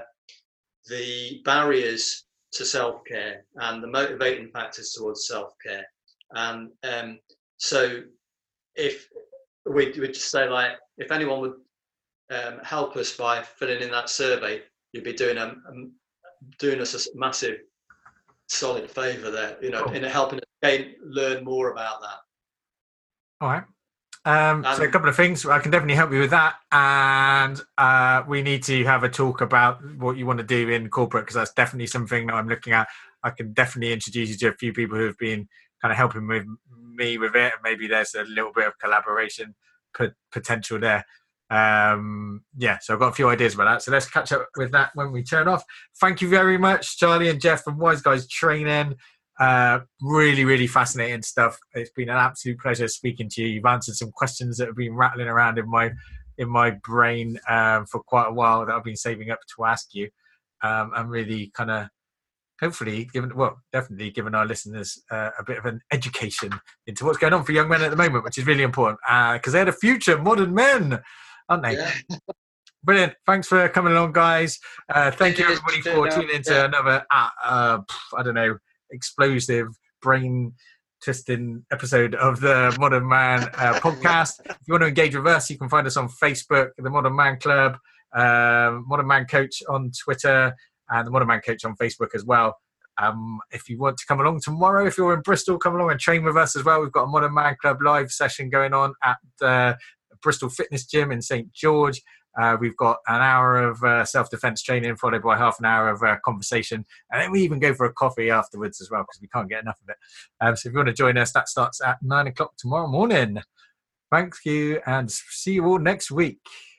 Speaker 3: the barriers to self-care and the motivating factors towards self-care. And um, so if we would just say, like, if anyone would um, help us by filling in that survey, you'd be doing a, um, doing us a massive solid favour there, you know,
Speaker 2: Cool.
Speaker 3: in helping us gain, learn more about that.
Speaker 2: All right. Um, so a
Speaker 3: Um,
Speaker 2: couple of things. I can definitely help you with that. And uh, we need to have a talk about what you want to do in corporate, because that's definitely something that I'm looking at. I can definitely introduce you to a few people who have been kind of helping with me with it. Maybe there's a little bit of collaboration p- potential there. Um, yeah, so I've got a few ideas about that. So let's catch up with that when we turn off. Thank you very much, Charlie and Jeff from Wise Guys Training. Uh, really, really fascinating stuff. It's been an absolute pleasure speaking to you. You've answered some questions that have been rattling around in my in my brain um, for quite a while that I've been saving up to ask you, um, and really kind of hopefully given, well, definitely given our listeners uh, a bit of an education into what's going on for young men at the moment, which is really important because uh, they're the future modern men, aren't they?
Speaker 3: Yeah.
Speaker 2: Brilliant. Thanks for coming along, guys. Uh, thank you, everybody, for tuning into
Speaker 3: Yeah.
Speaker 2: another, uh, uh, I don't know, explosive, brain twisting episode of the Modern Man uh, podcast. If you want to engage with us, you can find us on Facebook, the Modern Man Club, um, Modern Man Coach on Twitter, and the Modern Man Coach on Facebook as well. Um, if you want to come along tomorrow, if you're in Bristol, come along and train with us as well. We've got a Modern Man Club live session going on at the Bristol Fitness Gym in Saint George. Uh, we've got an hour of uh, self-defense training followed by half an hour of uh, conversation. And then we even go for a coffee afterwards as well because we can't get enough of it. Um, so if you want to join us, that starts at nine o'clock tomorrow morning. Thank you and see you all next week.